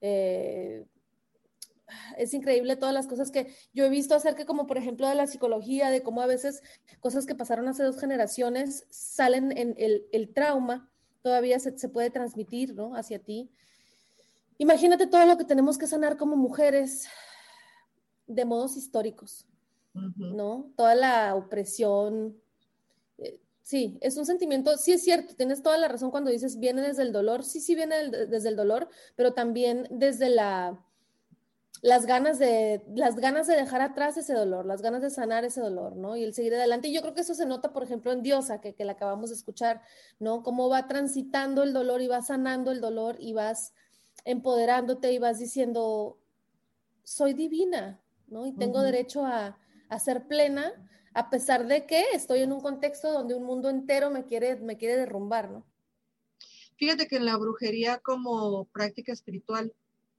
Es increíble todas las cosas que yo he visto acerca, como por ejemplo de la psicología, de cómo a veces cosas que pasaron hace 2 generaciones salen en el trauma, todavía se puede transmitir, ¿no? Hacia ti. Imagínate todo lo que tenemos que sanar como mujeres de modos históricos, ¿no? Toda la opresión. Sí, es un sentimiento, sí es cierto, tienes toda la razón cuando dices viene desde el dolor, sí viene desde el dolor, pero también desde las ganas de dejar atrás ese dolor, las ganas de sanar ese dolor, ¿no? Y el seguir adelante. Y yo creo que eso se nota, por ejemplo, en Diosa, que la acabamos de escuchar, ¿no? Cómo va transitando el dolor y va sanando el dolor y vas empoderándote y vas diciendo, soy divina, ¿no? Y tengo derecho a ser plena, a pesar de que estoy en un contexto donde un mundo entero me quiere derrumbar, ¿no? Fíjate que en la brujería como práctica espiritual,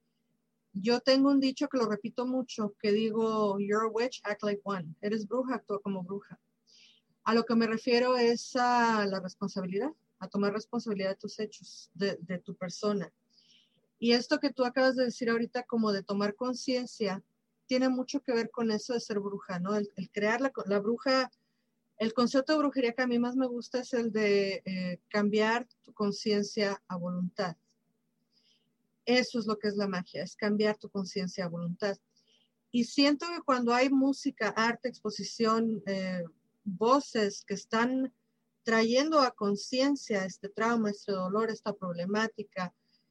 yo tengo un dicho que lo repito mucho, que digo, you're a witch, act like one. Eres bruja, actúa como bruja. A lo que me refiero es a la responsabilidad, a tomar responsabilidad de tus hechos, de tu persona. Y esto que tú acabas de decir ahorita, como de tomar conciencia, tiene mucho que ver con eso de ser bruja, ¿no? El crear la bruja, el concepto de brujería que a mí más me gusta es el de cambiar tu conciencia a voluntad. Eso es lo que es la magia, es cambiar tu conciencia a voluntad. Y siento que cuando hay música, arte, exposición, voces que están trayendo a conciencia este trauma, este dolor, esta problemática,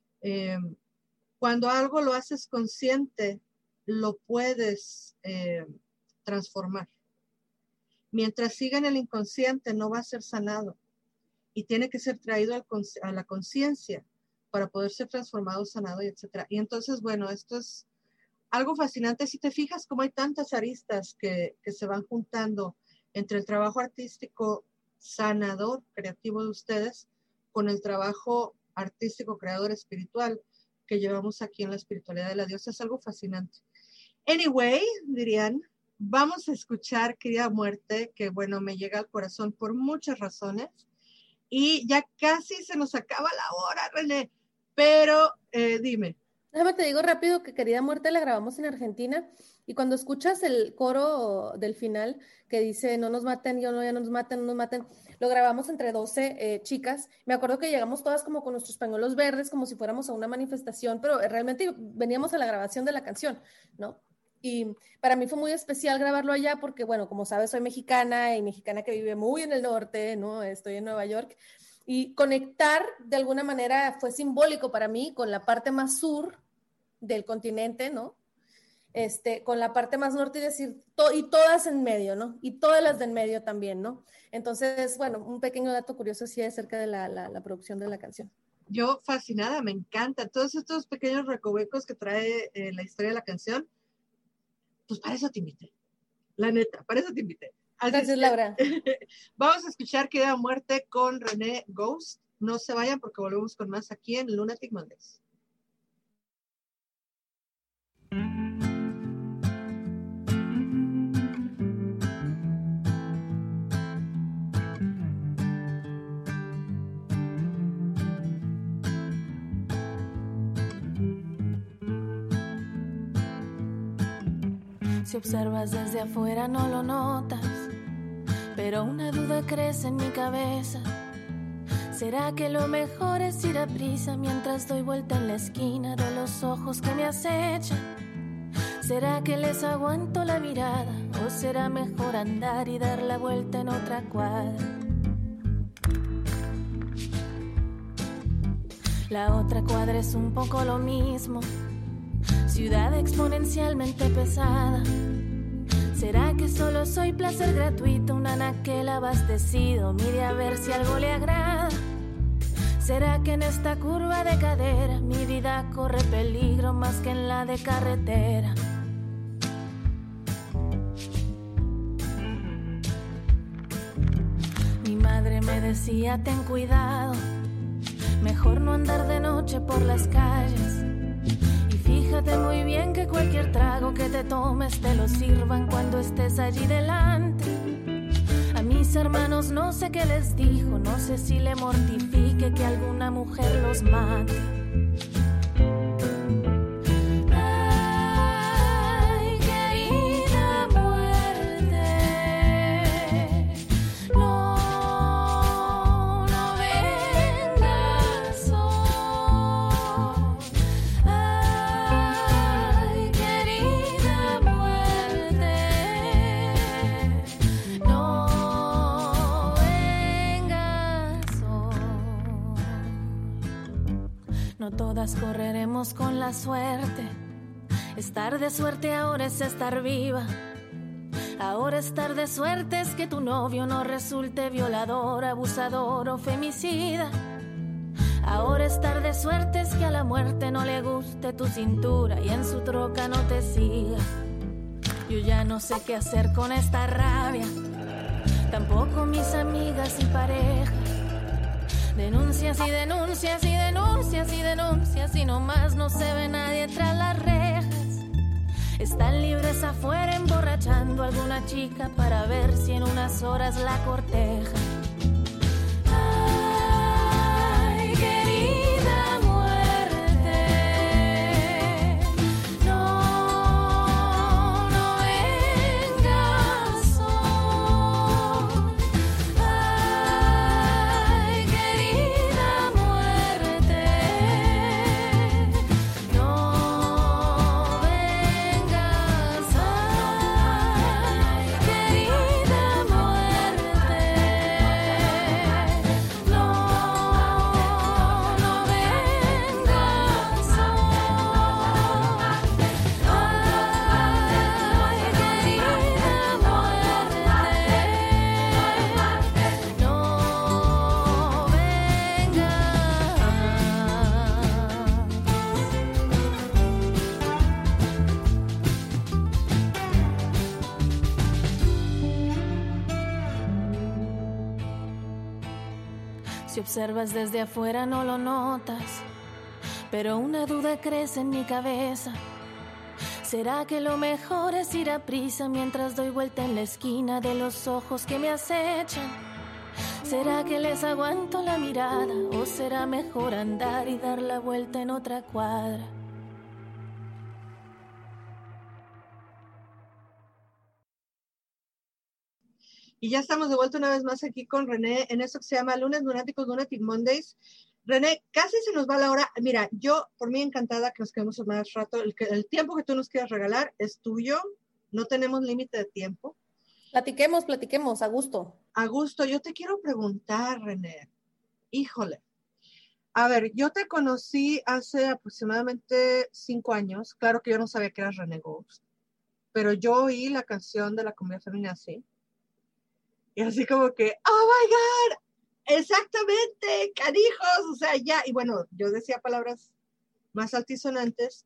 cuando algo lo haces consciente, lo puedes transformar. Mientras siga en el inconsciente, no va a ser sanado y tiene que ser traído a la conciencia para poder ser transformado, sanado, y etc. Y entonces, bueno, esto es algo fascinante. Si te fijas cómo hay tantas aristas que se van juntando entre el trabajo artístico sanador, creativo de ustedes, con el trabajo artístico, creador, espiritual que llevamos aquí en la espiritualidad de la diosa, es algo fascinante. Anyway, dirían, vamos a escuchar Querida Muerte, que bueno, me llega al corazón por muchas razones. Y ya casi se nos acaba la hora, René, pero dime. Déjame te digo rápido que Querida Muerte la grabamos en Argentina y cuando escuchas el coro del final que dice no nos maten, ya no nos maten, no nos maten, lo grabamos entre 12 chicas. Me acuerdo que llegamos todas como con nuestros pañuelos verdes, como si fuéramos a una manifestación, pero realmente veníamos a la grabación de la canción, ¿no? Y para mí fue muy especial grabarlo allá porque, bueno, como sabes, soy mexicana y mexicana que vive muy en el norte, ¿no? Estoy en Nueva York. Y conectar, de alguna manera, fue simbólico para mí con la parte más sur del continente, ¿no? Con la parte más norte y decir, y todas en medio, ¿no? Y todas las de en medio también, ¿no? Entonces, bueno, un pequeño dato curioso así acerca de la producción de la canción. Yo fascinada, me encanta. Todos estos pequeños recovecos que trae la historia de la canción, pues para eso te invité. La neta, para eso te invité. Gracias, Laura. Vamos a escuchar Querida Muerte con René Ghost. No se vayan porque volvemos con más aquí en Lunatic Mondays. Si observas desde afuera no lo notas, pero una duda crece en mi cabeza. ¿Será que lo mejor es ir a prisa mientras doy vuelta en la esquina de los ojos que me acechan? ¿Será que les aguanto la mirada o será mejor andar y dar la vuelta en otra cuadra? La otra cuadra es un poco lo mismo, ciudad exponencialmente pesada. ¿Será que solo soy placer gratuito, un anaquel abastecido? Mire a ver si algo le agrada. ¿Será que en esta curva de cadera mi vida corre peligro más que en la de carretera? Mi madre me decía ten cuidado, mejor no andar de noche por las calles. Fíjate muy bien que cualquier trago que te tomes te lo sirvan cuando estés allí delante. A mis hermanos no sé qué les dijo, no sé si le mortifique que alguna mujer los mate. Ay, querida muerte, no vengas hoy. Ay, querida muerte, no vengas hoy. No todas correremos con la suerte Estar de suerte ahora es estar viva. Ahora estar de suerte es que tu novio no resulte violador, abusador o femicida. Ahora estar de suerte es que a la muerte no le guste tu cintura y en su troca no te siga. Yo ya no sé qué hacer con esta rabia, tampoco mis amigas y parejas. Denuncias y denuncias y denuncias y denuncias y nomás no se ve nadie tras las rejas. Están libres afuera emborrachando a alguna chica para ver si en unas horas la corteja. Ay, querida muerte, no, no vengas hoy. Ay, querida muerte, no vengas. Ay, querida muerte, no, no vengas hoy. Ay, querida muerte, no vengas. Si observas desde afuera no lo notas, pero una duda crece en mi cabeza. ¿Será que lo mejor es ir a prisa mientras doy vuelta en la esquina de los ojos que me acechan? ¿Será que les aguanto la mirada o será mejor andar y dar la vuelta en otra cuadra? Y ya estamos de vuelta una vez más aquí con René en esto que se llama Lunes Lunáticos, Lunatic Mondays. René, casi se nos va la hora. Mira, yo por mí encantada que nos quedemos más rato. El tiempo que tú nos quieras regalar es tuyo. No tenemos límite de tiempo. Platiquemos, a gusto. A gusto, yo te quiero preguntar, René. Híjole. A ver, yo te conocí hace aproximadamente 5 años. Claro que yo no sabía que eras René Ghost, pero yo oí la canción de la comedia feminazi. Y así como que, oh my God, exactamente, canijos, o sea, ya. Y bueno, yo decía palabras más altisonantes.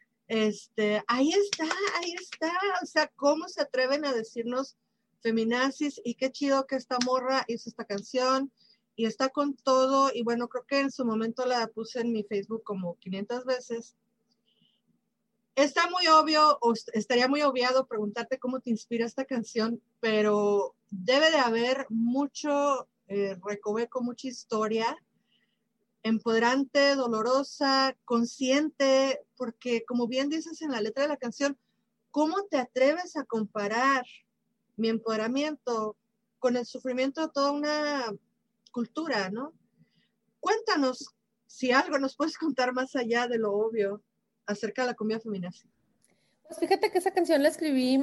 Ahí está. O sea, ¿cómo se atreven a decirnos feminazis? Y qué chido que esta morra hizo esta canción y está con todo. Y bueno, creo que en su momento la puse en mi Facebook como 500 veces. Está muy obvio, o estaría muy obviado preguntarte cómo te inspira esta canción, pero debe de haber mucho recoveco, mucha historia, empoderante, dolorosa, consciente, porque como bien dices en la letra de la canción, ¿cómo te atreves a comparar mi empoderamiento con el sufrimiento de toda una cultura, ¿no? Cuéntanos si algo nos puedes contar más allá de lo obvio acerca de la comedia feminazi. Pues fíjate que esa canción la escribí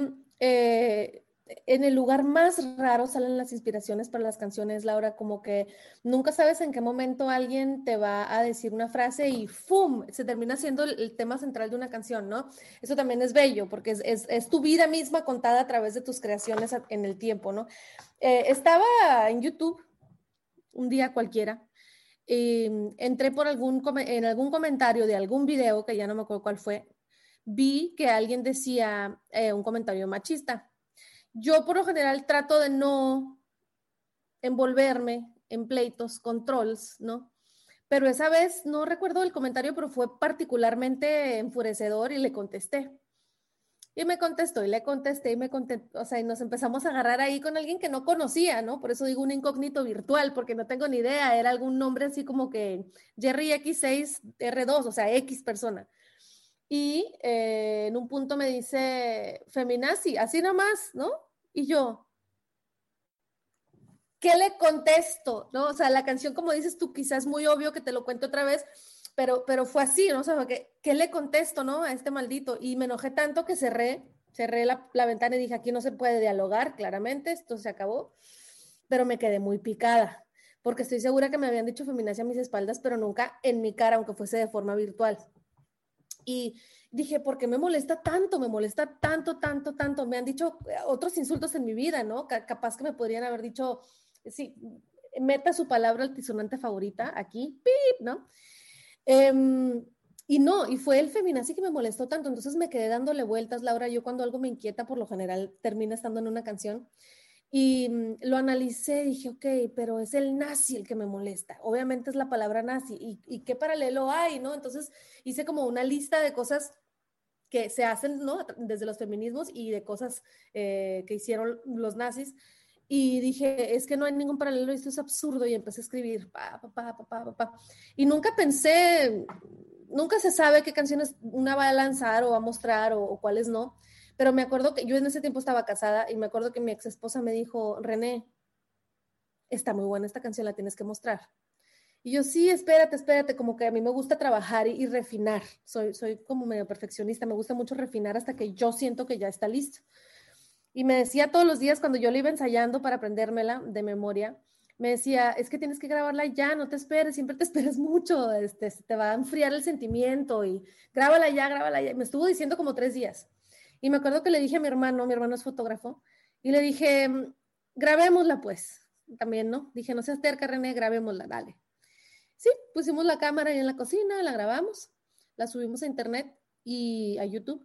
en el lugar más raro salen las inspiraciones para las canciones, Laura, como que nunca sabes en qué momento alguien te va a decir una frase y ¡fum! Se termina siendo el tema central de una canción, ¿no? Eso también es bello, porque es tu vida misma contada a través de tus creaciones en el tiempo, ¿no? Estaba en YouTube un día cualquiera, entré en algún comentario de algún video, que ya no me acuerdo cuál fue, vi que alguien decía un comentario machista. Yo por lo general trato de no envolverme en pleitos con trolls, ¿no? Pero esa vez no recuerdo el comentario, pero fue particularmente enfurecedor y le contesté. Y me contestó y le contesté y me contestó, o sea, y nos empezamos a agarrar ahí con alguien que no conocía, ¿no? Por eso digo un incógnito virtual, porque no tengo ni idea, era algún nombre así como que Jerry X6R2, o sea, X persona. Y en un punto me dice, feminazi, así nomás, ¿no? Y yo, ¿qué le contesto? ¿No? O sea, la canción, como dices tú, quizás es muy obvio que te lo cuento otra vez, pero fue así, ¿no? O sea, ¿qué le contesto, no? A este maldito. Y me enojé tanto que cerré la ventana y dije, aquí no se puede dialogar, claramente, esto se acabó. Pero me quedé muy picada, porque estoy segura que me habían dicho feminazi a mis espaldas, pero nunca en mi cara, aunque fuese de forma virtual. Y dije, ¿por qué me molesta tanto? Me molesta tanto, tanto, tanto. Me han dicho otros insultos en mi vida, ¿no? Capaz que me podrían haber dicho, sí, meta su palabra altisonante favorita aquí, pip, ¿no? Y no, y fue el feminazi que me molestó tanto, entonces me quedé dándole vueltas, Laura. Yo cuando algo me inquieta, por lo general, termina estando en una canción. Y lo analicé, dije, ok, pero es el nazi el que me molesta. Obviamente es la palabra nazi. ¿Y qué paralelo hay, no? Entonces hice como una lista de cosas que se hacen, ¿no? Desde los feminismos y de cosas que hicieron los nazis. Y dije, es que no hay ningún paralelo, esto es absurdo. Y empecé a escribir, y nunca pensé, nunca se sabe qué canciones una va a lanzar o va a mostrar o cuáles no. Pero me acuerdo que yo en ese tiempo estaba casada y me acuerdo que mi ex esposa me dijo, René, está muy buena esta canción, la tienes que mostrar. Y yo, sí, espérate, como que a mí me gusta trabajar y refinar. Soy como medio perfeccionista, me gusta mucho refinar hasta que yo siento que ya está listo. Y me decía todos los días cuando yo la iba ensayando para aprendérmela de memoria, me decía, es que tienes que grabarla ya, no te esperes, siempre te esperes mucho, te va a enfriar el sentimiento y grábala ya. Me estuvo diciendo como 3 días. Y me acuerdo que le dije a mi hermano es fotógrafo, y le dije, grabémosla pues, también, ¿no? Dije, no seas terca, René, grabémosla, dale. Sí, pusimos la cámara ahí en la cocina, la grabamos, la subimos a internet y a YouTube.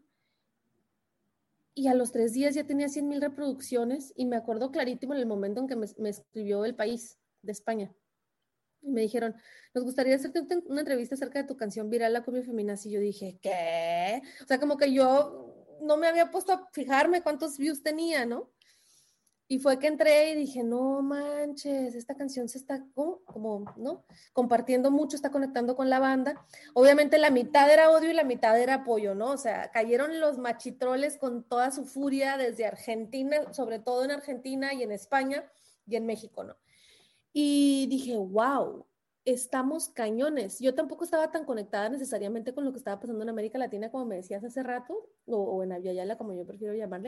Y a los 3 días ya tenía 100,000 reproducciones y me acuerdo clarísimo en el momento en que me escribió El País de España. Y me dijeron, nos gustaría hacerte una entrevista acerca de tu canción viral, La Cumbia Feminazi. Y yo dije, ¿qué? O sea, como que yo no me había puesto a fijarme cuántos views tenía, ¿no? Y fue que entré y dije, no manches, esta canción se está como, ¿no? Compartiendo mucho, está conectando con la banda. Obviamente la mitad era odio y la mitad era apoyo, ¿no? O sea, cayeron los machitroles con toda su furia desde Argentina, sobre todo en Argentina y en España y en México, ¿no? Y dije, wow, estamos cañones. Yo tampoco estaba tan conectada necesariamente con lo que estaba pasando en América Latina, como me decías hace rato, o en Aviala, como yo prefiero llamarle.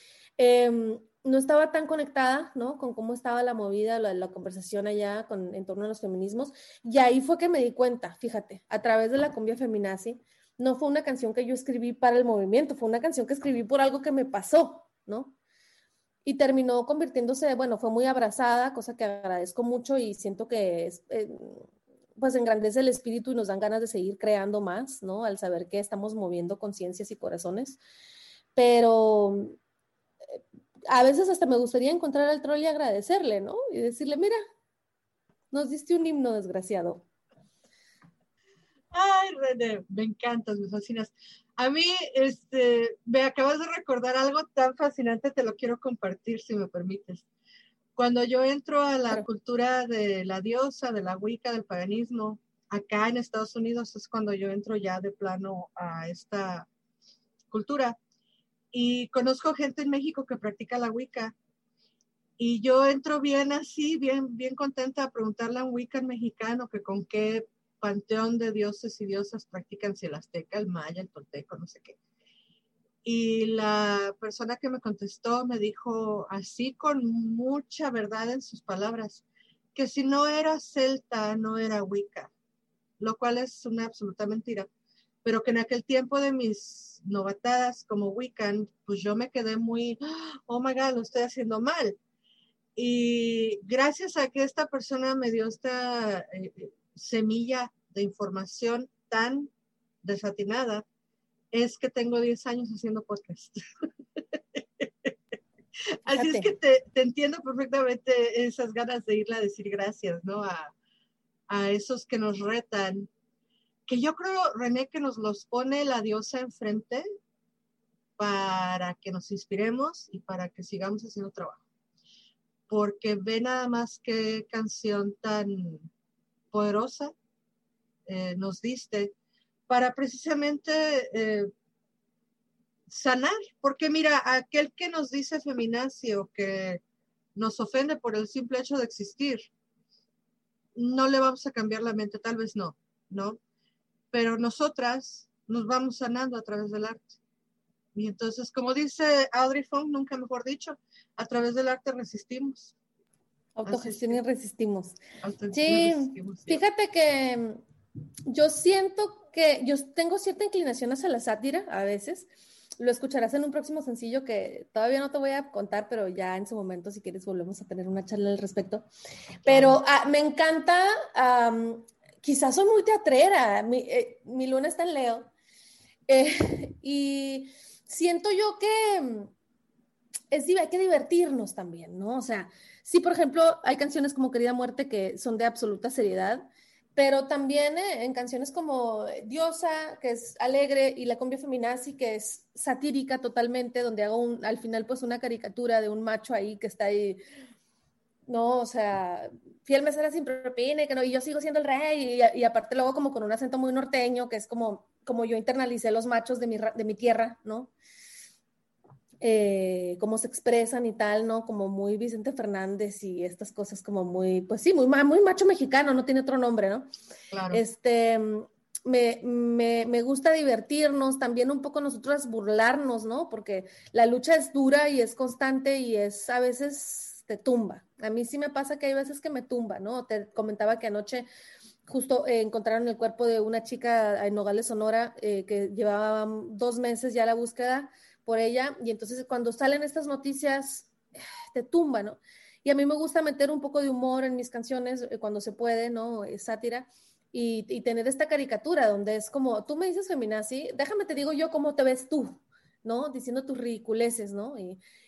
No estaba tan conectada, ¿no? Con cómo estaba la movida, la conversación allá en torno a los feminismos. Y ahí fue que me di cuenta, fíjate, a través de La Cumbia Feminazi, no fue una canción que yo escribí para el movimiento, fue una canción que escribí por algo que me pasó, ¿no? Y terminó convirtiéndose, bueno, fue muy abrazada, cosa que agradezco mucho y siento que pues engrandece el espíritu y nos dan ganas de seguir creando más, ¿no? Al saber que estamos moviendo conciencias y corazones. Pero a veces hasta me gustaría encontrar al troll y agradecerle, ¿no? Y decirle, mira, nos diste un himno, desgraciado. Ay, René, me encantas, me fascinas. A mí, me acabas de recordar algo tan fascinante, te lo quiero compartir, si me permites. Cuando yo entro a la cultura de la diosa, de la Wicca, del paganismo, acá en Estados Unidos es cuando yo entro ya de plano a esta cultura. Y conozco gente en México que practica la Wicca. Y yo entro bien así, bien contenta a preguntarle a un Wiccan mexicano que con qué panteón de dioses y diosas practican, si el azteca, el maya, el tolteco, no sé qué. Y la persona que me contestó me dijo así con mucha verdad en sus palabras, que si no era celta, no era Wicca, lo cual es una absoluta mentira, pero que en aquel tiempo de mis novatadas como Wiccan, pues yo me quedé muy, oh my God, lo estoy haciendo mal. Y gracias a que esta persona me dio esta semilla de información tan desatinada, es que tengo 10 años haciendo podcast. Así es que te entiendo perfectamente esas ganas de irle a decir gracias, ¿no? A esos que nos retan, que yo creo, René, que nos los pone la diosa enfrente para que nos inspiremos y para que sigamos haciendo trabajo. Porque ve nada más qué canción tan poderosa nos diste para precisamente sanar, porque mira, aquel que nos dice feminazi o que nos ofende por el simple hecho de existir, no le vamos a cambiar la mente, tal vez no, pero nosotras nos vamos sanando a través del arte. Y entonces, como dice Audrey Funk, nunca mejor dicho, a través del arte resistimos. Autogestión y resistimos. Sí, fíjate que yo siento que yo tengo cierta inclinación hacia la sátira a veces. Lo escucharás en un próximo sencillo que todavía no te voy a contar, pero ya en su momento, si quieres, volvemos a tener una charla al respecto. Pero me encanta, quizás soy muy teatrera, mi luna está en Leo, y siento yo que hay que divertirnos también, ¿no? O sea, sí, por ejemplo, hay canciones como Querida Muerte que son de absoluta seriedad, pero también en canciones como Diosa, que es alegre, y la cumbia feminazi, que es satírica totalmente, donde hago al final pues una caricatura de un macho ahí que está ahí, no, o sea, fiel mesera sin propina, y que no, y yo sigo siendo el rey, y aparte luego como con un acento muy norteño, que es como yo internalicé los machos de mi tierra, ¿no? Cómo se expresan y tal, ¿no? Como muy Vicente Fernández y estas cosas como muy, pues sí, muy macho mexicano, no tiene otro nombre, ¿no? Claro. Me gusta divertirnos, también un poco nosotras burlarnos, ¿no? Porque la lucha es dura y es constante y a veces te tumba. A mí sí me pasa que hay veces que me tumba, ¿no? Te comentaba que anoche justo encontraron el cuerpo de una chica en Nogales, Sonora, que llevaba 2 meses ya la búsqueda por ella, y entonces cuando salen estas noticias te tumba, ¿no? Y a mí me gusta meter un poco de humor en mis canciones cuando se puede, ¿no? Sátira, y tener esta caricatura donde es como, tú me dices feminazi, déjame te digo yo cómo te ves tú, ¿no? Diciendo tus ridiculeces, ¿no?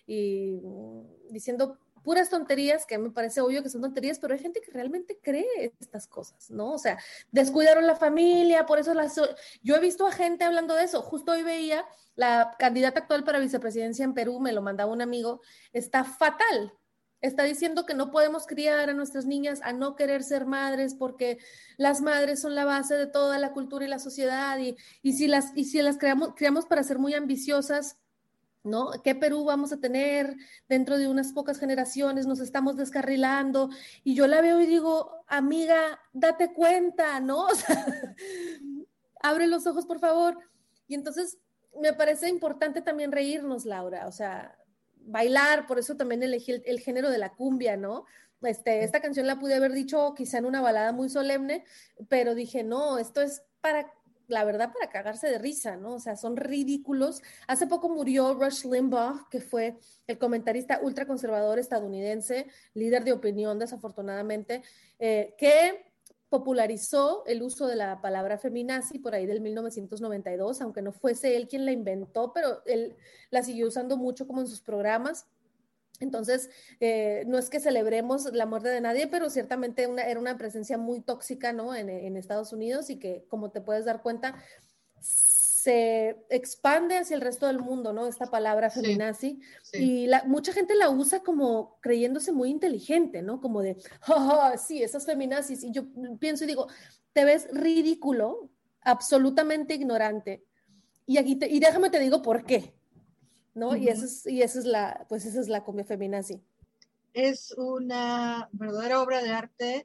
Y diciendo puras tonterías, que me parece obvio que son tonterías, pero hay gente que realmente cree estas cosas, ¿no? O sea, descuidaron la familia, por eso yo he visto a gente hablando de eso. Justo hoy veía la candidata actual para vicepresidencia en Perú, me lo mandaba un amigo, está fatal. Está diciendo que no podemos criar a nuestras niñas a no querer ser madres porque las madres son la base de toda la cultura y la sociedad, y si las criamos para ser muy ambiciosas, ¿no? ¿Qué Perú vamos a tener dentro de unas pocas generaciones? Nos estamos descarrilando. Y yo la veo y digo, amiga, date cuenta, ¿no? O sea, abre los ojos, por favor. Y entonces me parece importante también reírnos, Laura, o sea, bailar, por eso también elegí el género de la cumbia, ¿no? Esta canción la pude haber dicho quizá en una balada muy solemne, pero dije, no, esto es la verdad, para cagarse de risa, ¿no? O sea, son ridículos. Hace poco murió Rush Limbaugh, que fue el comentarista ultraconservador estadounidense, líder de opinión, desafortunadamente, que popularizó el uso de la palabra feminazi por ahí del 1992, aunque no fuese él quien la inventó, pero él la siguió usando mucho como en sus programas. Entonces, no es que celebremos la muerte de nadie, pero ciertamente era una presencia muy tóxica, ¿no? En Estados Unidos, y que, como te puedes dar cuenta, se expande hacia el resto del mundo, ¿no? Esta palabra feminazi. Sí. Y mucha gente la usa como creyéndose muy inteligente, ¿no? Como de, sí, esas feminazis. Y yo pienso y digo, te ves ridículo, absolutamente ignorante. Y déjame te digo por qué, ¿no? Uh-huh. Y esa es la cumbia feminazi. Es una verdadera obra de arte,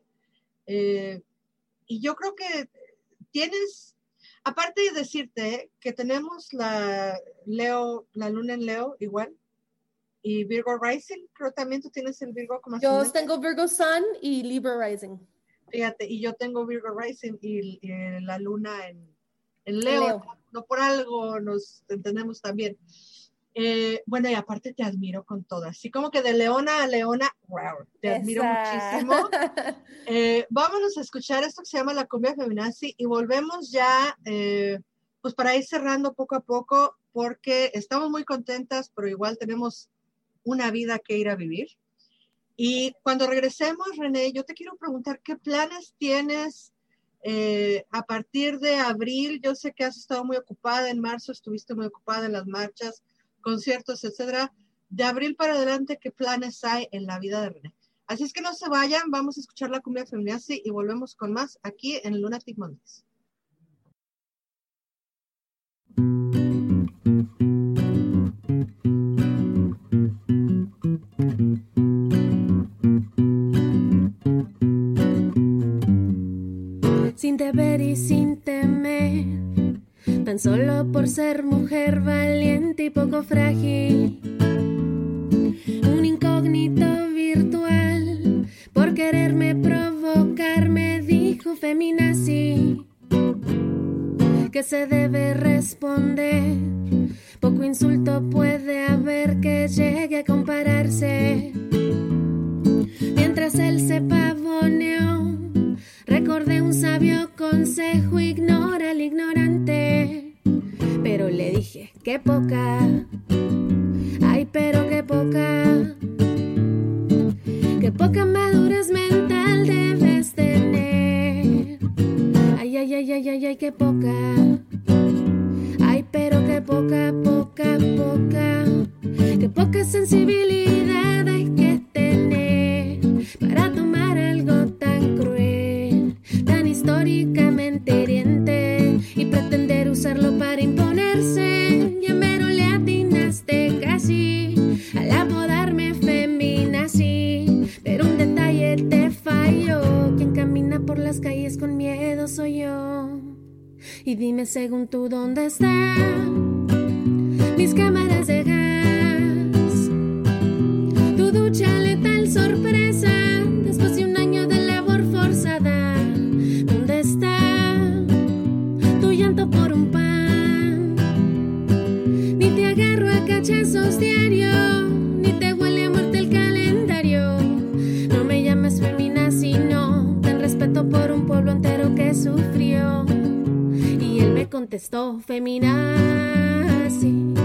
y yo creo que tienes, aparte de decirte que tenemos la luna en Leo igual, y Virgo Rising, creo también tú tienes el Virgo como ascendente. Yo tengo Virgo Sun y Libra Rising. Fíjate, y yo tengo Virgo Rising y la luna en Leo. No por algo nos entendemos también. Bueno, y aparte te admiro con todo, así como que de leona a leona, wow, te admiro muchísimo. Vámonos a escuchar esto que se llama la cumbia feminazi y volvemos ya, pues para ir cerrando poco a poco, porque estamos muy contentas, pero igual tenemos una vida que ir a vivir. Y cuando regresemos, René, yo te quiero preguntar, ¿qué planes tienes a partir de abril? Yo sé que has estado muy ocupada, en marzo estuviste muy ocupada en las marchas, conciertos, etcétera. De abril para adelante, ¿qué planes hay en la vida de René? Así es que no se vayan, vamos a escuchar la cumbia feminazi y volvemos con más aquí en Lunatic Mondays. Sin deber y sin temer, tan solo por ser mujer valiente y poco frágil, un incógnito virtual, por quererme provocar me dijo feminazi. mientras él se pavoneó. Recordé un sabio consejo, ignora al ignorante. Pero le dije, qué poca, ay, pero qué poca madurez mental debes tener. Ay, ay, ay, ay, ay, ay, qué poca, ay, pero qué poca sensibilidad hay que tener para tomar algo tan cruel, tan históricamente hiriente y pretender usarlo para imponerse. Ya mero le atinaste casi al apodarme feminazi, pero un detalle te falló. Quien camina por las calles con miedo soy yo. Y dime según tú dónde están mis cámaras de gas, tu ducha letal sorpresa después de un año de labor forzada. ¿Dónde está tu llanto por un pan? Ni te agarro a cachazos diario, ni te huele a muerte el calendario. No me llames feminazi, no, ten respeto por un pueblo entero que sufrió. Y él me contestó, feminazi,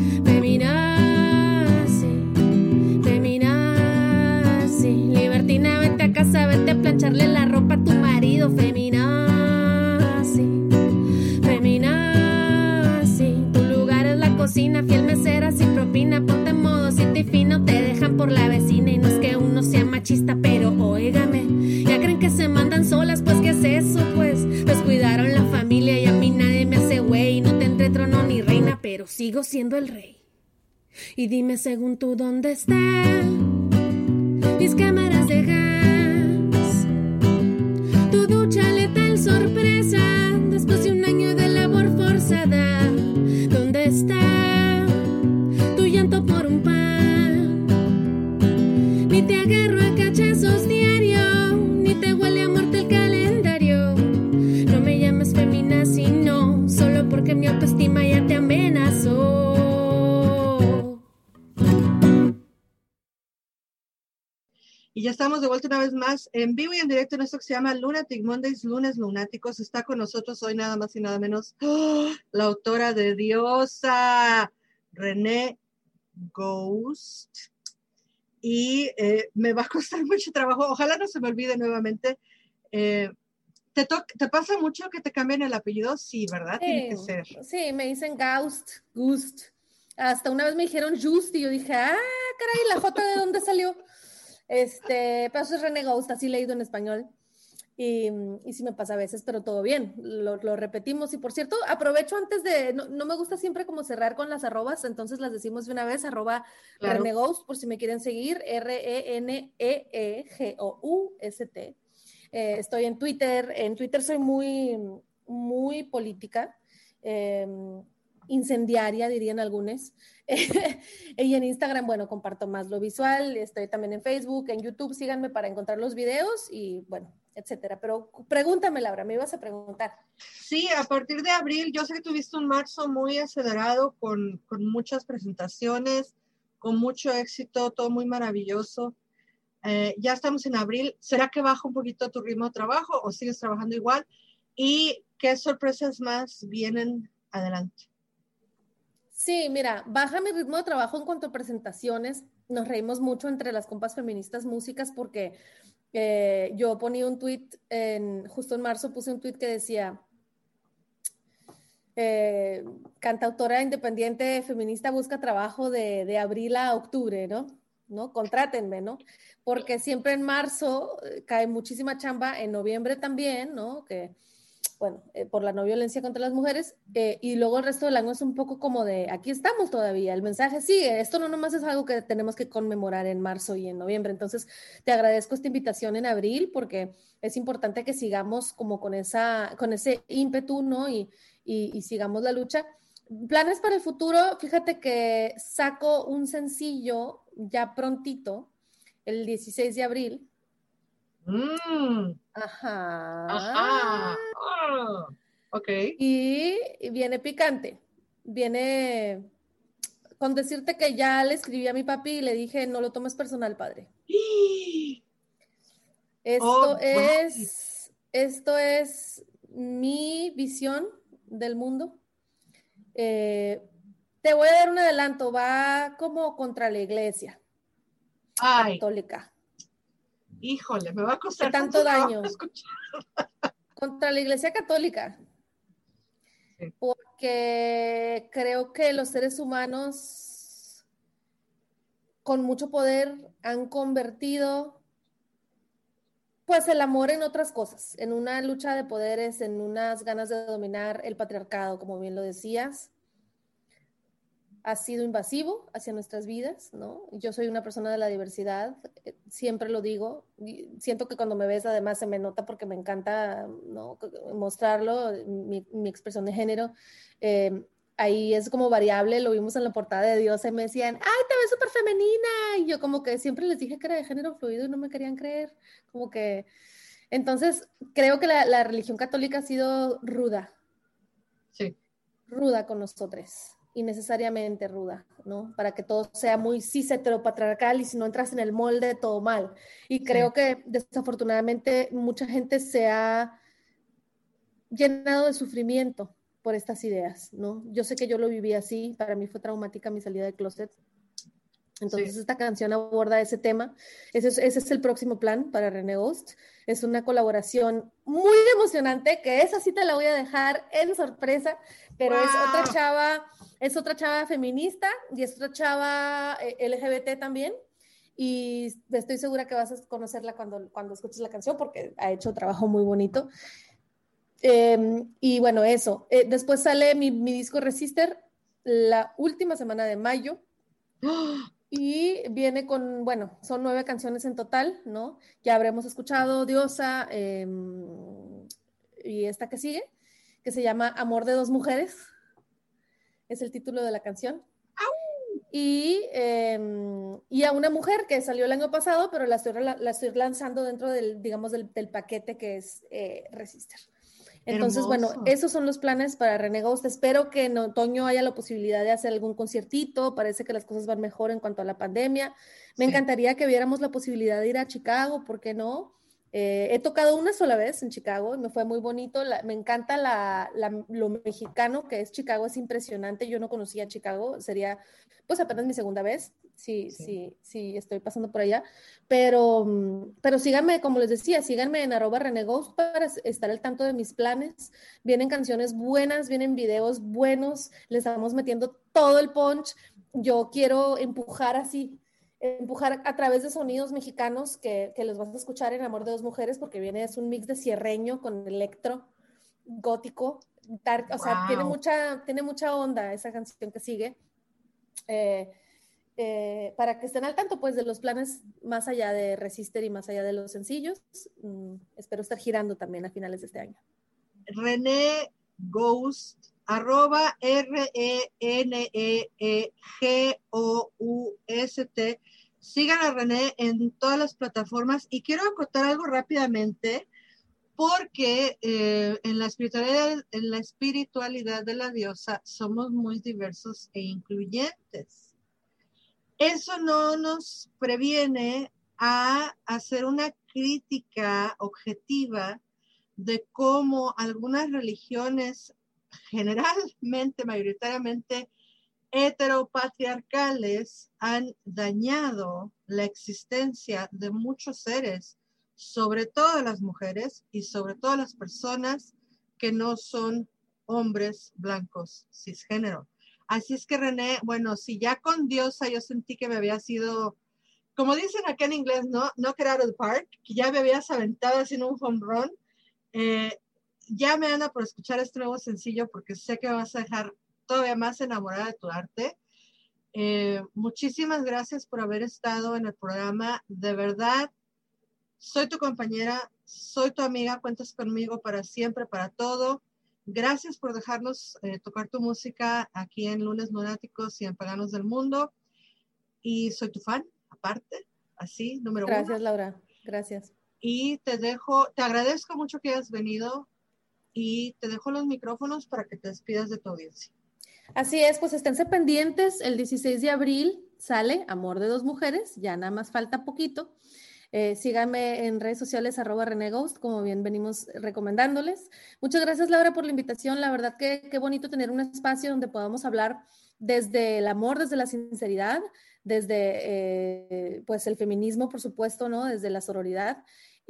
libertina, vete a casa, vete a plancharle la ropa a tu marido, feminazi, tu lugar es la cocina, fiel mesera sin propina, ponte en modo siete y fino, te dejan por la vecina. Y no es que uno sea machista, pero óigame, ya creen que se mandan solas, pues ¿qué es eso? Pues descuidaron la familia y a mí nadie me hace güey. No tendré trono ni reina, pero sigo siendo el rey. Y dime según tú dónde están mis cámaras de gas, tu ducha letal sorpresa después de un año de labor forzada. ¿Dónde está tu llanto por un pan? Ni te agarro a cachazos diario, ni te huele a muerte el calendario. No me llames feminazi, no, solo porque mi autoestima ya te amenazó. Y ya estamos de vuelta una vez más en vivo y en directo en esto que se llama Lunatic Mondays, Lunes Lunáticos. Está con nosotros hoy nada más y nada menos la autora de Diosa, René Ghost. Y me va a costar mucho trabajo. Ojalá no se me olvide nuevamente. ¿Te pasa mucho que te cambien el apellido? Sí, ¿verdad? Sí, Tiene que ser. Sí, me dicen Gust. Hasta una vez me dijeron Just y yo dije, caray, ¿la J de dónde salió? Pero eso es René Ghost, así leído en español. Y sí me pasa a veces, pero todo bien, lo repetimos. Y por cierto, aprovecho antes de, no me gusta siempre como cerrar con las arrobas, entonces las decimos de una vez, @, claro. René Ghost, por si me quieren seguir, RENEEGOUST. Estoy en Twitter soy muy, muy política, incendiaria, dirían algunos. Y en Instagram, bueno, comparto más lo visual. Estoy también en Facebook, en YouTube, síganme para encontrar los videos y bueno, etcétera. Pero pregúntame, Laura, me ibas a preguntar. Sí, a partir de abril, yo sé que tuviste un marzo muy acelerado con muchas presentaciones, con mucho éxito, todo muy maravilloso. Ya estamos en abril. ¿Será que baja un poquito tu ritmo de trabajo o sigues trabajando igual? ¿Y qué sorpresas más vienen adelante? Sí, mira, baja mi ritmo de trabajo en cuanto a presentaciones. Nos reímos mucho entre las compas feministas músicas porque yo ponía un tweet, justo en marzo puse un tweet que decía, cantautora independiente feminista busca trabajo de abril a octubre, ¿no? Contrátenme, ¿no? Porque siempre en marzo cae muchísima chamba, en noviembre también, ¿no? Que, bueno, por la no violencia contra las mujeres, y luego el resto del año es un poco como de, aquí estamos todavía, el mensaje sigue, esto no nomás es algo que tenemos que conmemorar en marzo y en noviembre, entonces te agradezco esta invitación en abril porque es importante que sigamos como con ese ímpetu, ¿no? Y sigamos la lucha. Planes para el futuro, fíjate que saco un sencillo ya prontito, el 16 de abril. Ajá. Ok. Y viene picante. Viene con decirte que ya le escribí a mi papi y le dije, no lo tomes personal, padre. Esto es mi visión del mundo. Te voy a dar un adelanto, va como contra la iglesia católica. Híjole, me va a costar tanto daño escuchar. Contra la iglesia católica. Sí. Porque creo que los seres humanos con mucho poder han convertido pues el amor en otras cosas, en una lucha de poderes, en unas ganas de dominar el patriarcado, como bien lo decías. Ha sido invasivo hacia nuestras vidas, ¿no? Yo soy una persona de la diversidad, siempre lo digo, siento que cuando me ves además se me nota porque me encanta, ¿no?, mostrarlo, mi expresión de género. Ahí es como variable, lo vimos en la portada de Diosa y me decían, ¡ay, te ves súper femenina! Y yo como que siempre les dije que era de género fluido y no me querían creer, como que... Entonces, creo que la religión católica ha sido ruda. Sí. Ruda con nosotros. Innecesariamente ruda, ¿no? Para que todo sea muy cis heteropatriarcal y si no entras en el molde, todo mal. Y creo que desafortunadamente mucha gente se ha llenado de sufrimiento por estas ideas, ¿no? Yo sé que yo lo viví así, para mí fue traumática mi salida del closet. Entonces esta canción aborda ese tema. Ese es el próximo plan para René Ghost. Es una colaboración muy emocionante, que esa sí te la voy a dejar en sorpresa, pero es otra chava feminista y es otra chava LGBT también. Y estoy segura que vas a conocerla cuando escuches la canción porque ha hecho trabajo muy bonito. Y bueno, eso. Después sale mi disco Resister la última semana de mayo. Y viene con, bueno, son 9 canciones en total, ¿no? Ya habremos escuchado Diosa y esta que sigue, que se llama Amor de dos mujeres. Es el título de la canción. Y a una mujer que salió el año pasado, pero la estoy lanzando dentro del, digamos, del paquete que es Resister. Entonces, hermoso. Bueno, esos son los planes para René Ghost. Espero que en otoño haya la posibilidad de hacer algún conciertito. Parece que las cosas van mejor en cuanto a la pandemia. Me encantaría que viéramos la posibilidad de ir a Chicago, ¿por qué no? He tocado una sola vez en Chicago y me fue muy bonito. Me encanta lo mexicano que es Chicago, es impresionante. Yo no conocía Chicago, sería pues apenas mi segunda vez. Sí, estoy pasando por allá, pero síganme, como les decía, síganme en @reneghost para estar al tanto de mis planes. Vienen canciones buenas, vienen videos buenos, le estamos metiendo todo el punch. Yo quiero empujar a través de sonidos mexicanos que los vas a escuchar en Amor de dos mujeres, porque es un mix de cierreño con electro, gótico, dark, o sea, tiene mucha onda esa canción que sigue. Para que estén al tanto pues de los planes más allá de Resister y más allá de los sencillos. Espero estar girando también a finales de este año. René Ghost, @ReneGoust. Sigan a René en todas las plataformas y quiero acotar algo rápidamente porque en la espiritualidad de la diosa somos muy diversos e incluyentes. Eso no nos previene a hacer una crítica objetiva de cómo algunas religiones generalmente, mayoritariamente heteropatriarcales han dañado la existencia de muchos seres, sobre todo las mujeres y sobre todo las personas que no son hombres blancos cisgénero. Así es que René, bueno, si ya con Diosa yo sentí que me había sido, como dicen acá en inglés, ¿no? Knock it out of the park, que ya me habías aventado haciendo un home run. Ya me anda por escuchar este nuevo sencillo porque sé que me vas a dejar todavía más enamorada de tu arte. Muchísimas gracias por haber estado en el programa. De verdad, soy tu compañera, soy tu amiga, cuentas conmigo para siempre, para todo. Gracias por dejarnos tocar tu música aquí en Lunes Lunáticos y en Paganos del Mundo. Y soy tu fan, aparte, así, número 1. Gracias, Laura. Gracias. Y te agradezco mucho que hayas venido y te dejo los micrófonos para que te despidas de tu audiencia. Así es, pues esténse pendientes. El 16 de abril sale Amor de dos mujeres, ya nada más falta poquito. Síganme en redes sociales @RenéGhost, como bien venimos recomendándoles. Muchas gracias, Laura, por la invitación. La verdad que qué bonito tener un espacio donde podamos hablar desde el amor, desde la sinceridad, desde pues el feminismo, por supuesto, ¿no? Desde la sororidad.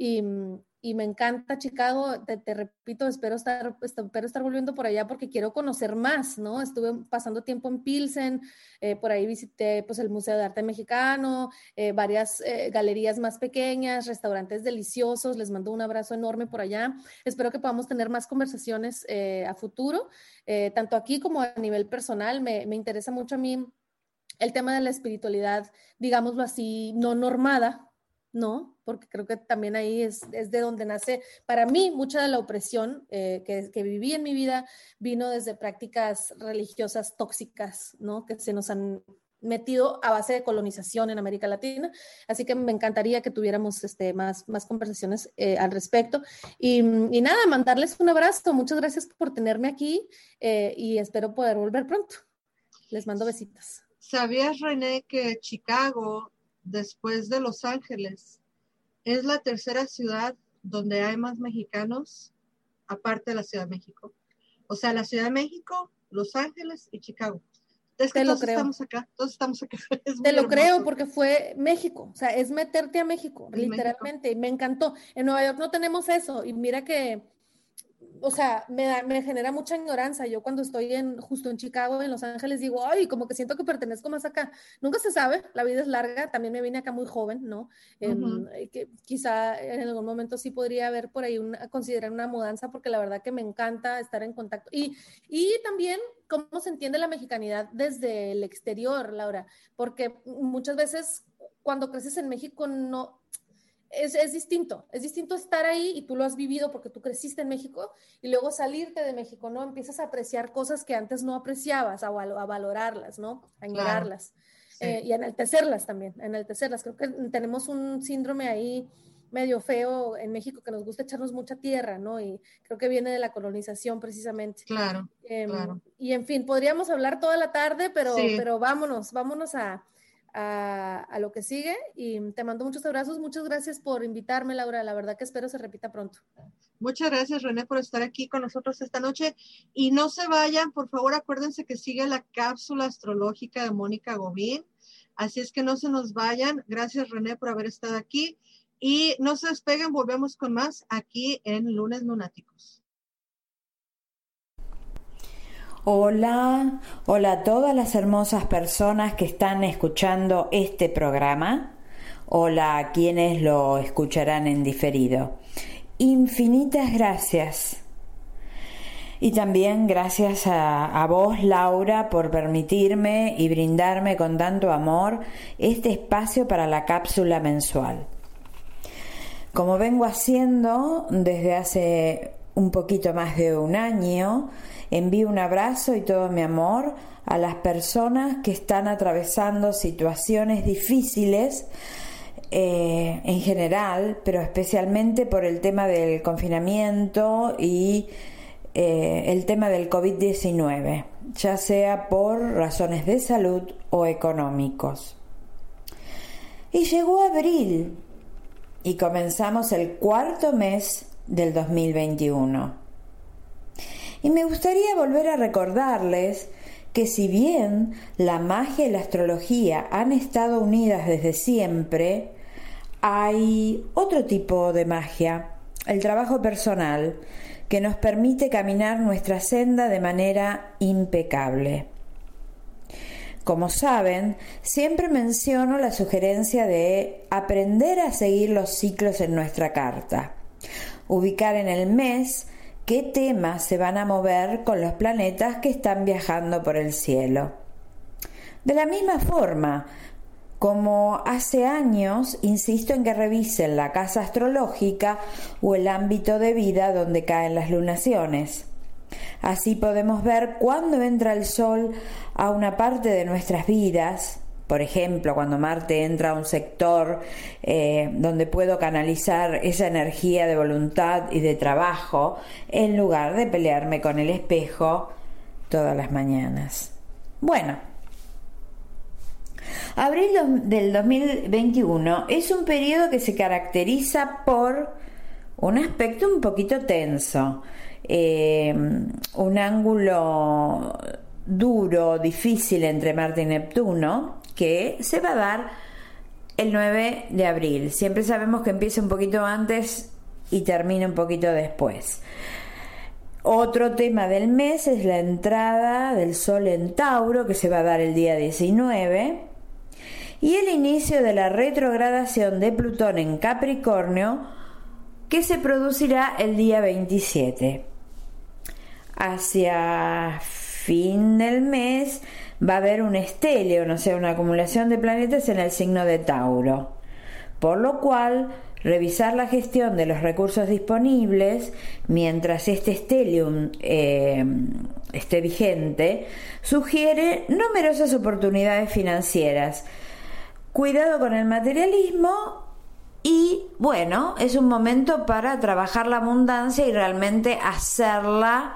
Y me encanta Chicago, te repito, espero estar volviendo por allá porque quiero conocer más, ¿no? Estuve pasando tiempo en Pilsen, por ahí visité pues el Museo de Arte Mexicano, varias galerías más pequeñas, restaurantes deliciosos, les mando un abrazo enorme por allá. Espero que podamos tener más conversaciones a futuro, tanto aquí como a nivel personal. Me interesa mucho a mí el tema de la espiritualidad, digámoslo así, no normada, ¿no? Porque creo que también ahí es de donde nace, para mí, mucha de la opresión que viví en mi vida vino desde prácticas religiosas tóxicas, ¿no? Que se nos han metido a base de colonización en América Latina. Así que me encantaría que tuviéramos más conversaciones al respecto. Y nada, mandarles un abrazo. Muchas gracias por tenerme aquí y espero poder volver pronto. Les mando besitos. ¿Sabías, René, que Chicago, después de Los Ángeles, es la tercera ciudad donde hay más mexicanos, aparte de la Ciudad de México? O sea, la Ciudad de México, Los Ángeles y Chicago. Es que todos estamos acá. Te lo creo porque fue México, o sea, es meterte a México, literalmente, y me encantó. En Nueva York no tenemos eso, y mira que, o sea, me genera mucha ignorancia. Yo cuando estoy justo en Chicago, en Los Ángeles, digo, ay, como que siento que pertenezco más acá. Nunca se sabe, la vida es larga, también me vine acá muy joven, ¿no? Que quizá en algún momento sí podría haber por ahí considerar una mudanza, porque la verdad que me encanta estar en contacto. Y también cómo se entiende la mexicanidad desde el exterior, Laura, porque muchas veces cuando creces en México no... Es distinto estar ahí y tú lo has vivido porque tú creciste en México y luego salirte de México, ¿no? Empiezas a apreciar cosas que antes no apreciabas, a valorarlas, ¿no? A añorarlas. Claro. Sí. Y a enaltecerlas también, Creo que tenemos un síndrome ahí medio feo en México que nos gusta echarnos mucha tierra, ¿no? Y creo que viene de la colonización precisamente. Claro, claro. Y en fin, podríamos hablar toda la tarde, pero vámonos a lo que sigue y te mando muchos abrazos. Muchas gracias por invitarme, Laura. La verdad que espero se repita pronto. Muchas gracias, René, por estar aquí con nosotros esta noche. Y no se vayan, por favor, acuérdense que sigue la cápsula astrológica de Mónica Gobín. Así es que no se nos vayan. Gracias, René, por haber estado aquí. Y no se despeguen, volvemos con más aquí en Lunes Lunáticos. Hola a todas las hermosas personas que están escuchando este programa. Hola a quienes lo escucharán en diferido. Infinitas gracias. Y también gracias a vos, Laura, por permitirme y brindarme con tanto amor este espacio para la cápsula mensual. Como vengo haciendo desde hace un poquito más de un año, envío un abrazo y todo mi amor a las personas que están atravesando situaciones difíciles en general, pero especialmente por el tema del confinamiento y el tema del COVID-19, ya sea por razones de salud o económicos. Y llegó abril y comenzamos el cuarto mes del 2021. Y me gustaría volver a recordarles que si bien la magia y la astrología han estado unidas desde siempre, hay otro tipo de magia, el trabajo personal, que nos permite caminar nuestra senda de manera impecable. Como saben, siempre menciono la sugerencia de aprender a seguir los ciclos en nuestra carta, ubicar en el mes qué temas se van a mover con los planetas que están viajando por el cielo. De la misma forma, como hace años, insisto en que revisen la casa astrológica o el ámbito de vida donde caen las lunaciones. Así podemos ver cuándo entra el Sol a una parte de nuestras vidas. Por ejemplo, cuando Marte entra a un sector donde puedo canalizar esa energía de voluntad y de trabajo, en lugar de pelearme con el espejo todas las mañanas. Bueno, Abril del 2021 es un periodo que se caracteriza por un aspecto un poquito tenso, un ángulo duro, difícil entre Marte y Neptuno, que se va a dar el 9 de abril. Siempre sabemos que empieza un poquito antes y termina un poquito después. Otro tema del mes es la entrada del Sol en Tauro, que se va a dar el día 19, y el inicio de la retrogradación de Plutón en Capricornio, que se producirá el día 27. Hacia fin del mes va a haber un estelion, o sea, una acumulación de planetas en el signo de Tauro, por lo cual revisar la gestión de los recursos disponibles mientras este stellium esté vigente sugiere numerosas oportunidades financieras. Cuidado con el materialismo y, bueno, es un momento para trabajar la abundancia y realmente hacerla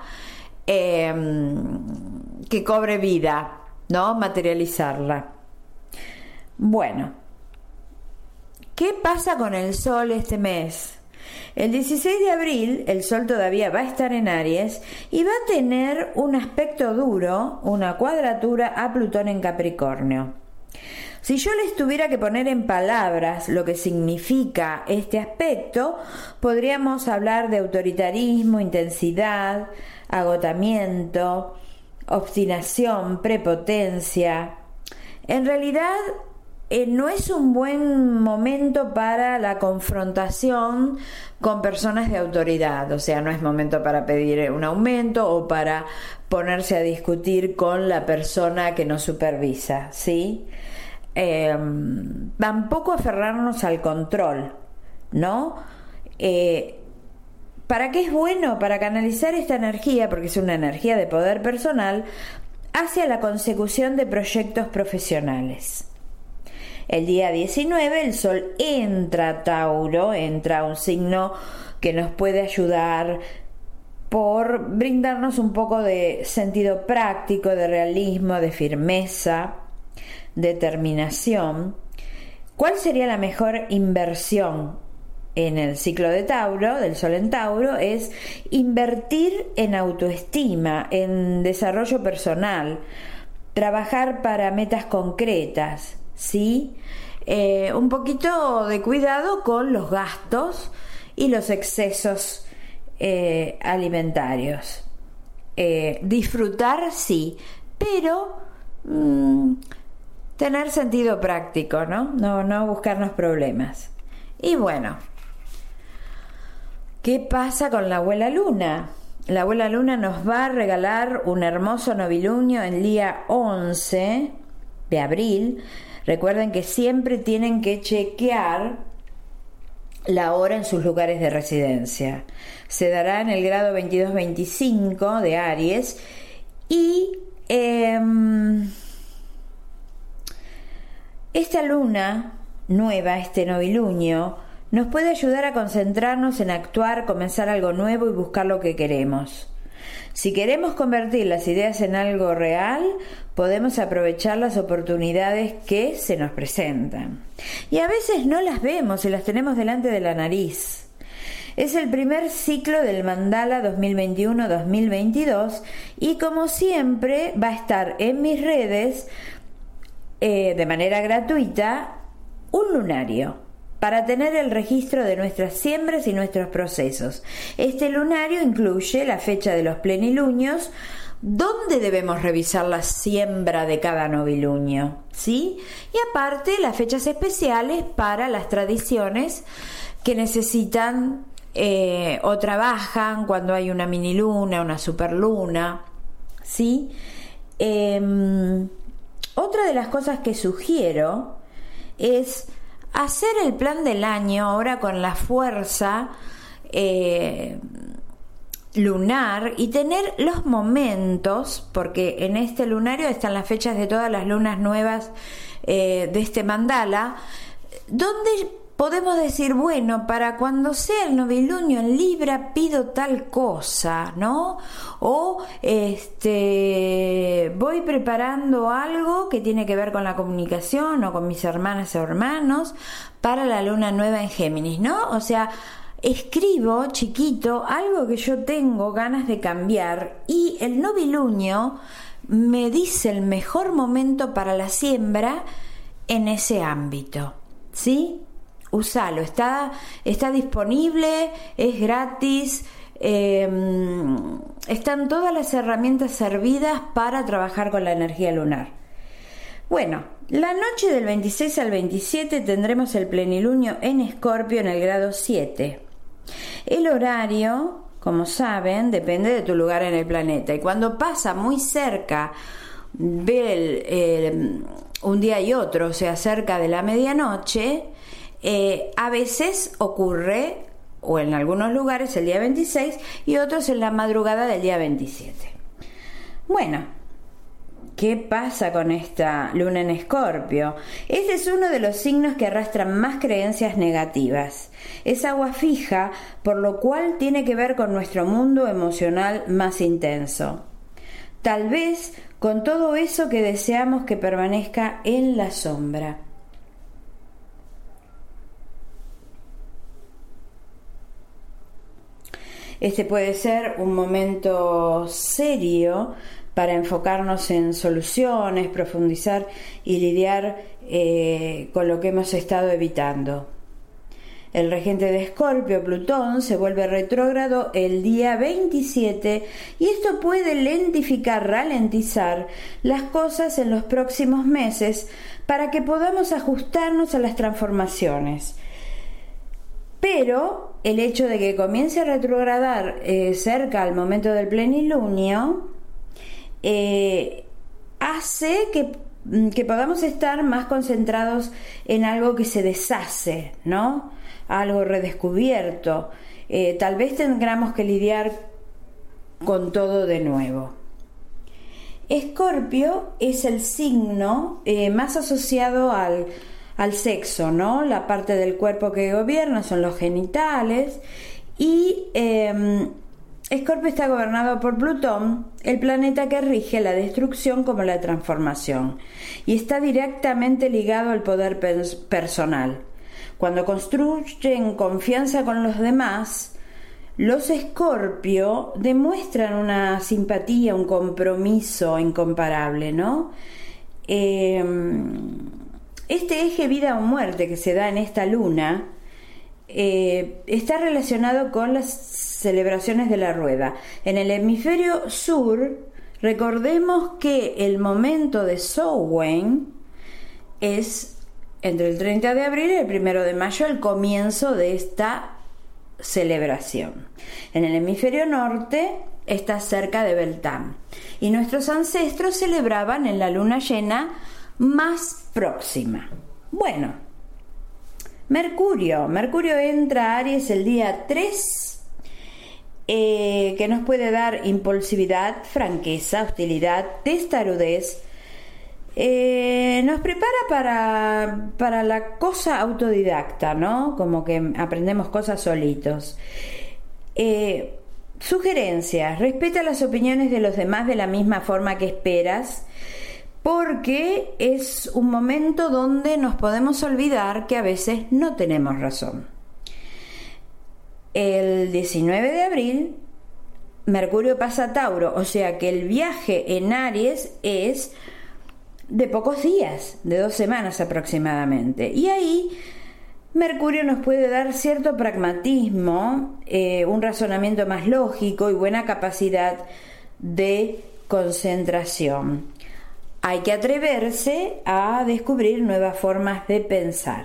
que cobre vida, ¿no? Materializarla. Bueno, ¿qué pasa con el Sol este mes? El 16 de abril el Sol todavía va a estar en Aries y va a tener un aspecto duro, una cuadratura a Plutón en Capricornio. Si yo les tuviera que poner en palabras lo que significa este aspecto, podríamos hablar de autoritarismo, intensidad, agotamiento, obstinación, prepotencia. En realidad, no es un buen momento para la confrontación con personas de autoridad, o sea, no es momento para pedir un aumento o para ponerse a discutir con la persona que nos supervisa, ¿sí? Tampoco aferrarnos al control, ¿no? ¿Para qué es bueno? Para canalizar esta energía, porque es una energía de poder personal, hacia la consecución de proyectos profesionales. El día 19 el Sol entra a Tauro, entra a un signo que nos puede ayudar por brindarnos un poco de sentido práctico, de realismo, de firmeza, determinación. ¿Cuál sería la mejor inversión en el ciclo de Tauro, del Sol en Tauro? Es invertir en autoestima, en desarrollo personal, trabajar para metas concretas, ¿sí? Un poquito de cuidado con los gastos y los excesos alimentarios. Disfrutar sí, pero tener sentido práctico, ¿no? No buscarnos problemas. Y bueno, ¿qué pasa con la abuela Luna? La abuela Luna nos va a regalar un hermoso novilunio el día 11 de abril. Recuerden que siempre tienen que chequear la hora en sus lugares de residencia. Se dará en el grado 22-25 de Aries y esta luna nueva, este novilunio, nos puede ayudar a concentrarnos en actuar, comenzar algo nuevo y buscar lo que queremos. Si queremos convertir las ideas en algo real, podemos aprovechar las oportunidades que se nos presentan. Y a veces no las vemos y las tenemos delante de la nariz. Es el primer ciclo del Mandala 2021-2022 y, como siempre, va a estar en mis redes de manera gratuita un lunario para tener el registro de nuestras siembras y nuestros procesos. Este lunario incluye la fecha de los plenilunios, donde debemos revisar la siembra de cada novilunio, ¿sí? Y aparte las fechas especiales para las tradiciones que necesitan o trabajan cuando hay una miniluna, una superluna, ¿sí? Otra de las cosas que sugiero es hacer el plan del año ahora con la fuerza lunar y tener los momentos, porque en este lunario están las fechas de todas las lunas nuevas de este mandala, donde podemos decir, bueno, para cuando sea el novilunio en Libra pido tal cosa, ¿no? O voy preparando algo que tiene que ver con la comunicación o con mis hermanas o hermanos para la luna nueva en Géminis, ¿no? O sea, escribo chiquito algo que yo tengo ganas de cambiar y el novilunio me dice el mejor momento para la siembra en ese ámbito, ¿sí? Úsalo, está disponible, es gratis, están todas las herramientas servidas para trabajar con la energía lunar. Bueno, la noche del 26 al 27 tendremos el plenilunio en Escorpio en el grado 7. El horario, como saben, depende de tu lugar en el planeta, y cuando pasa muy cerca un día y otro, o sea, cerca de la medianoche, a veces ocurre, o en algunos lugares el día 26 y otros en la madrugada del día 27. Bueno, ¿qué pasa con esta luna en Escorpio? Este es uno de los signos que arrastran más creencias negativas. Es agua fija, por lo cual tiene que ver con nuestro mundo emocional más intenso. Tal vez con todo eso que deseamos que permanezca en la sombra. Este puede ser un momento serio para enfocarnos en soluciones, profundizar y lidiar con lo que hemos estado evitando. El regente de Escorpio, Plutón, se vuelve retrógrado el día 27 y esto puede ralentizar las cosas en los próximos meses para que podamos ajustarnos a las transformaciones. Pero el hecho de que comience a retrogradar cerca al momento del plenilunio hace que podamos estar más concentrados en algo que se deshace, ¿no? Algo redescubierto. Tal vez tengamos que lidiar con todo de nuevo. Escorpio es el signo más asociado al sexo, ¿no? La parte del cuerpo que gobierna son los genitales y Escorpio está gobernado por Plutón, el planeta que rige la destrucción como la transformación, y está directamente ligado al poder personal. Cuando construyen confianza con los demás, los Escorpio demuestran una simpatía, un compromiso incomparable, ¿no? Este eje vida o muerte que se da en esta luna está relacionado con las celebraciones de la rueda. En el hemisferio sur, recordemos que el momento de Samhain es entre el 30 de abril y el 1 de mayo, el comienzo de esta celebración. En el hemisferio norte está cerca de Beltane y nuestros ancestros celebraban en la luna llena más próxima. Bueno, Mercurio entra a Aries el día 3, que nos puede dar impulsividad, franqueza, hostilidad, testarudez. Nos prepara para la cosa autodidacta, ¿no? Como que aprendemos cosas solitos. Sugerencias: respeta las opiniones de los demás de la misma forma que esperas, porque es un momento donde nos podemos olvidar que a veces no tenemos razón. El 19 de abril, Mercurio pasa a Tauro, o sea que el viaje en Aries es de pocos días, de 2 semanas aproximadamente. Y ahí Mercurio nos puede dar cierto pragmatismo, un razonamiento más lógico y buena capacidad de concentración. Hay que atreverse a descubrir nuevas formas de pensar.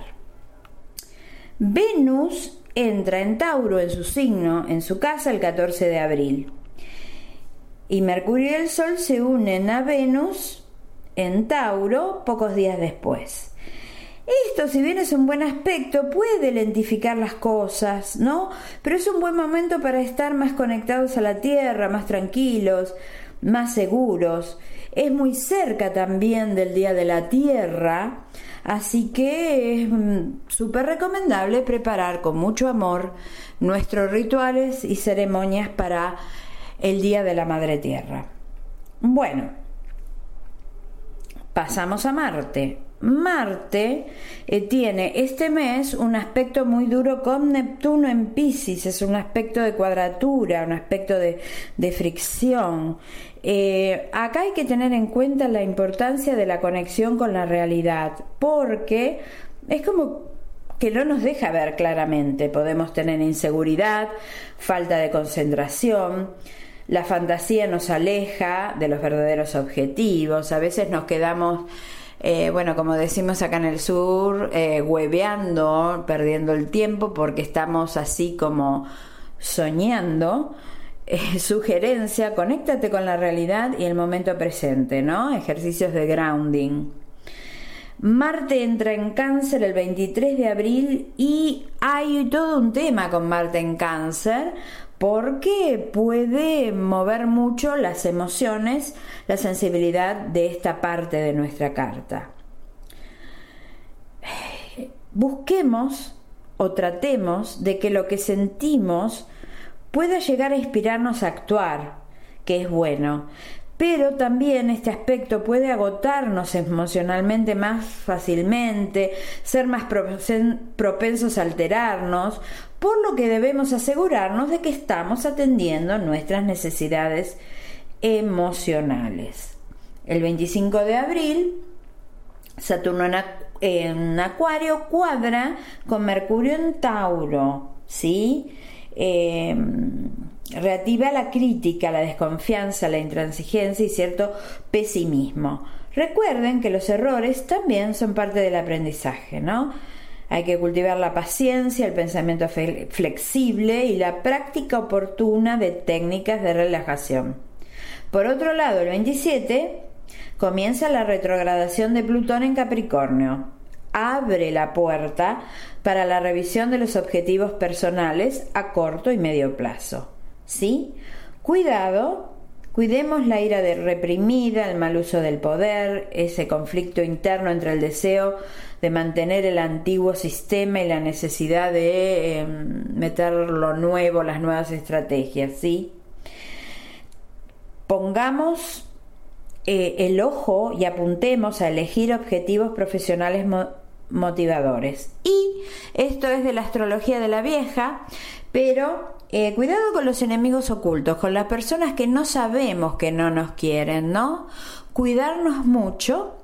Venus entra en Tauro, en su signo, en su casa, el 14 de abril. Y Mercurio y el Sol se unen a Venus en Tauro pocos días después. Esto, si bien es un buen aspecto, puede lentificar las cosas, ¿no? Pero es un buen momento para estar más conectados a la Tierra, más tranquilos, más seguros. Es muy cerca también del Día de la Tierra, así que es súper recomendable preparar con mucho amor nuestros rituales y ceremonias para el Día de la Madre Tierra. Bueno, pasamos a Marte. Marte tiene este mes un aspecto muy duro con Neptuno en Piscis, es un aspecto de cuadratura, un aspecto de fricción. Acá hay que tener en cuenta la importancia de la conexión con la realidad, porque es como que no nos deja ver claramente. Podemos tener inseguridad, falta de concentración, la fantasía nos aleja de los verdaderos objetivos, a veces nos quedamos como decimos acá en el sur, hueveando, perdiendo el tiempo porque estamos así como soñando. Sugerencia, conéctate con la realidad y el momento presente, ¿no? Ejercicios de grounding. Marte entra en Cáncer el 23 de abril y hay todo un tema con Marte en Cáncer, porque puede mover mucho las emociones, la sensibilidad de esta parte de nuestra carta. Busquemos o tratemos de que lo que sentimos pueda llegar a inspirarnos a actuar, que es bueno, pero también este aspecto puede agotarnos emocionalmente más fácilmente, ser más propensos a alterarnos, por lo que debemos asegurarnos de que estamos atendiendo nuestras necesidades emocionales. El 25 de abril, Saturno en Acuario cuadra con Mercurio en Tauro, ¿sí? Reactiva la crítica, la desconfianza, la intransigencia y cierto pesimismo. Recuerden que los errores también son parte del aprendizaje, ¿no? Hay que cultivar la paciencia, el pensamiento flexible y la práctica oportuna de técnicas de relajación. Por otro lado, el 27 comienza la retrogradación de Plutón en Capricornio. Abre la puerta para la revisión de los objetivos personales a corto y medio plazo. ¿Sí? Cuidado, cuidemos la ira reprimida, el mal uso del poder, ese conflicto interno entre el deseo de mantener el antiguo sistema y la necesidad de meter lo nuevo, las nuevas estrategias, ¿sí? Pongamos el ojo y apuntemos a elegir objetivos profesionales motivadores. Y esto es de la astrología de la vieja, pero cuidado con los enemigos ocultos, con las personas que no sabemos que no nos quieren, ¿no? Cuidarnos mucho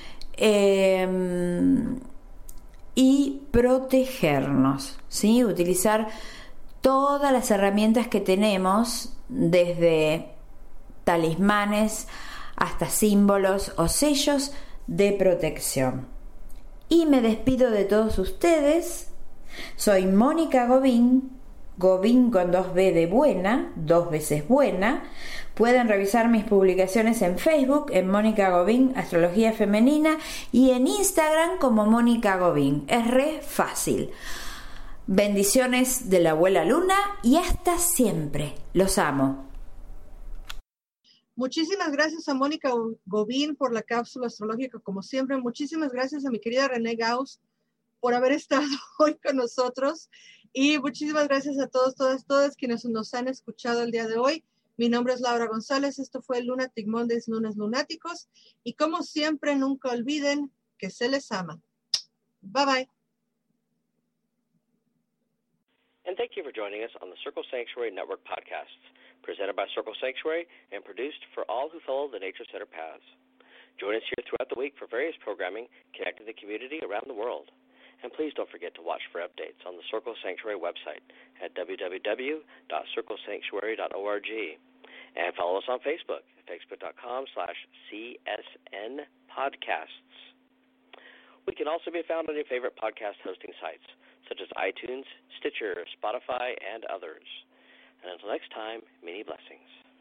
y protegernos, ¿sí? Utilizar todas las herramientas que tenemos, desde talismanes hasta símbolos o sellos de protección. Y me despido de todos ustedes. Soy Mónica Gobín, Gobín con 2B de buena, 2 veces buena. Pueden revisar mis publicaciones en Facebook, en Mónica Gobín, Astrología Femenina, y en Instagram como Mónica Gobín. Es re fácil. Bendiciones de la abuela Luna y hasta siempre. Los amo. Muchísimas gracias a Mónica Gobín por la cápsula astrológica, como siempre. Muchísimas gracias a mi querida René Gauss por haber estado hoy con nosotros. Y muchísimas gracias a todos, todas quienes nos han escuchado el día de hoy. Mi nombre es Laura González. Esto fue Lunatic Mondays, Lunes Lunáticos. Y como siempre, nunca olviden que se les ama. Bye bye. And thank you for joining us on the Circle Sanctuary Network podcasts, presented by Circle Sanctuary and produced for all who follow the Nature Center paths. Join us here throughout the week for various programming connecting the community around the world. And please don't forget to watch for updates on the Circle Sanctuary website at www.circlesanctuary.org. And follow us on Facebook at facebook.com/CSN Podcasts. We can also be found on your favorite podcast hosting sites, such as iTunes, Stitcher, Spotify, and others. And until next time, many blessings.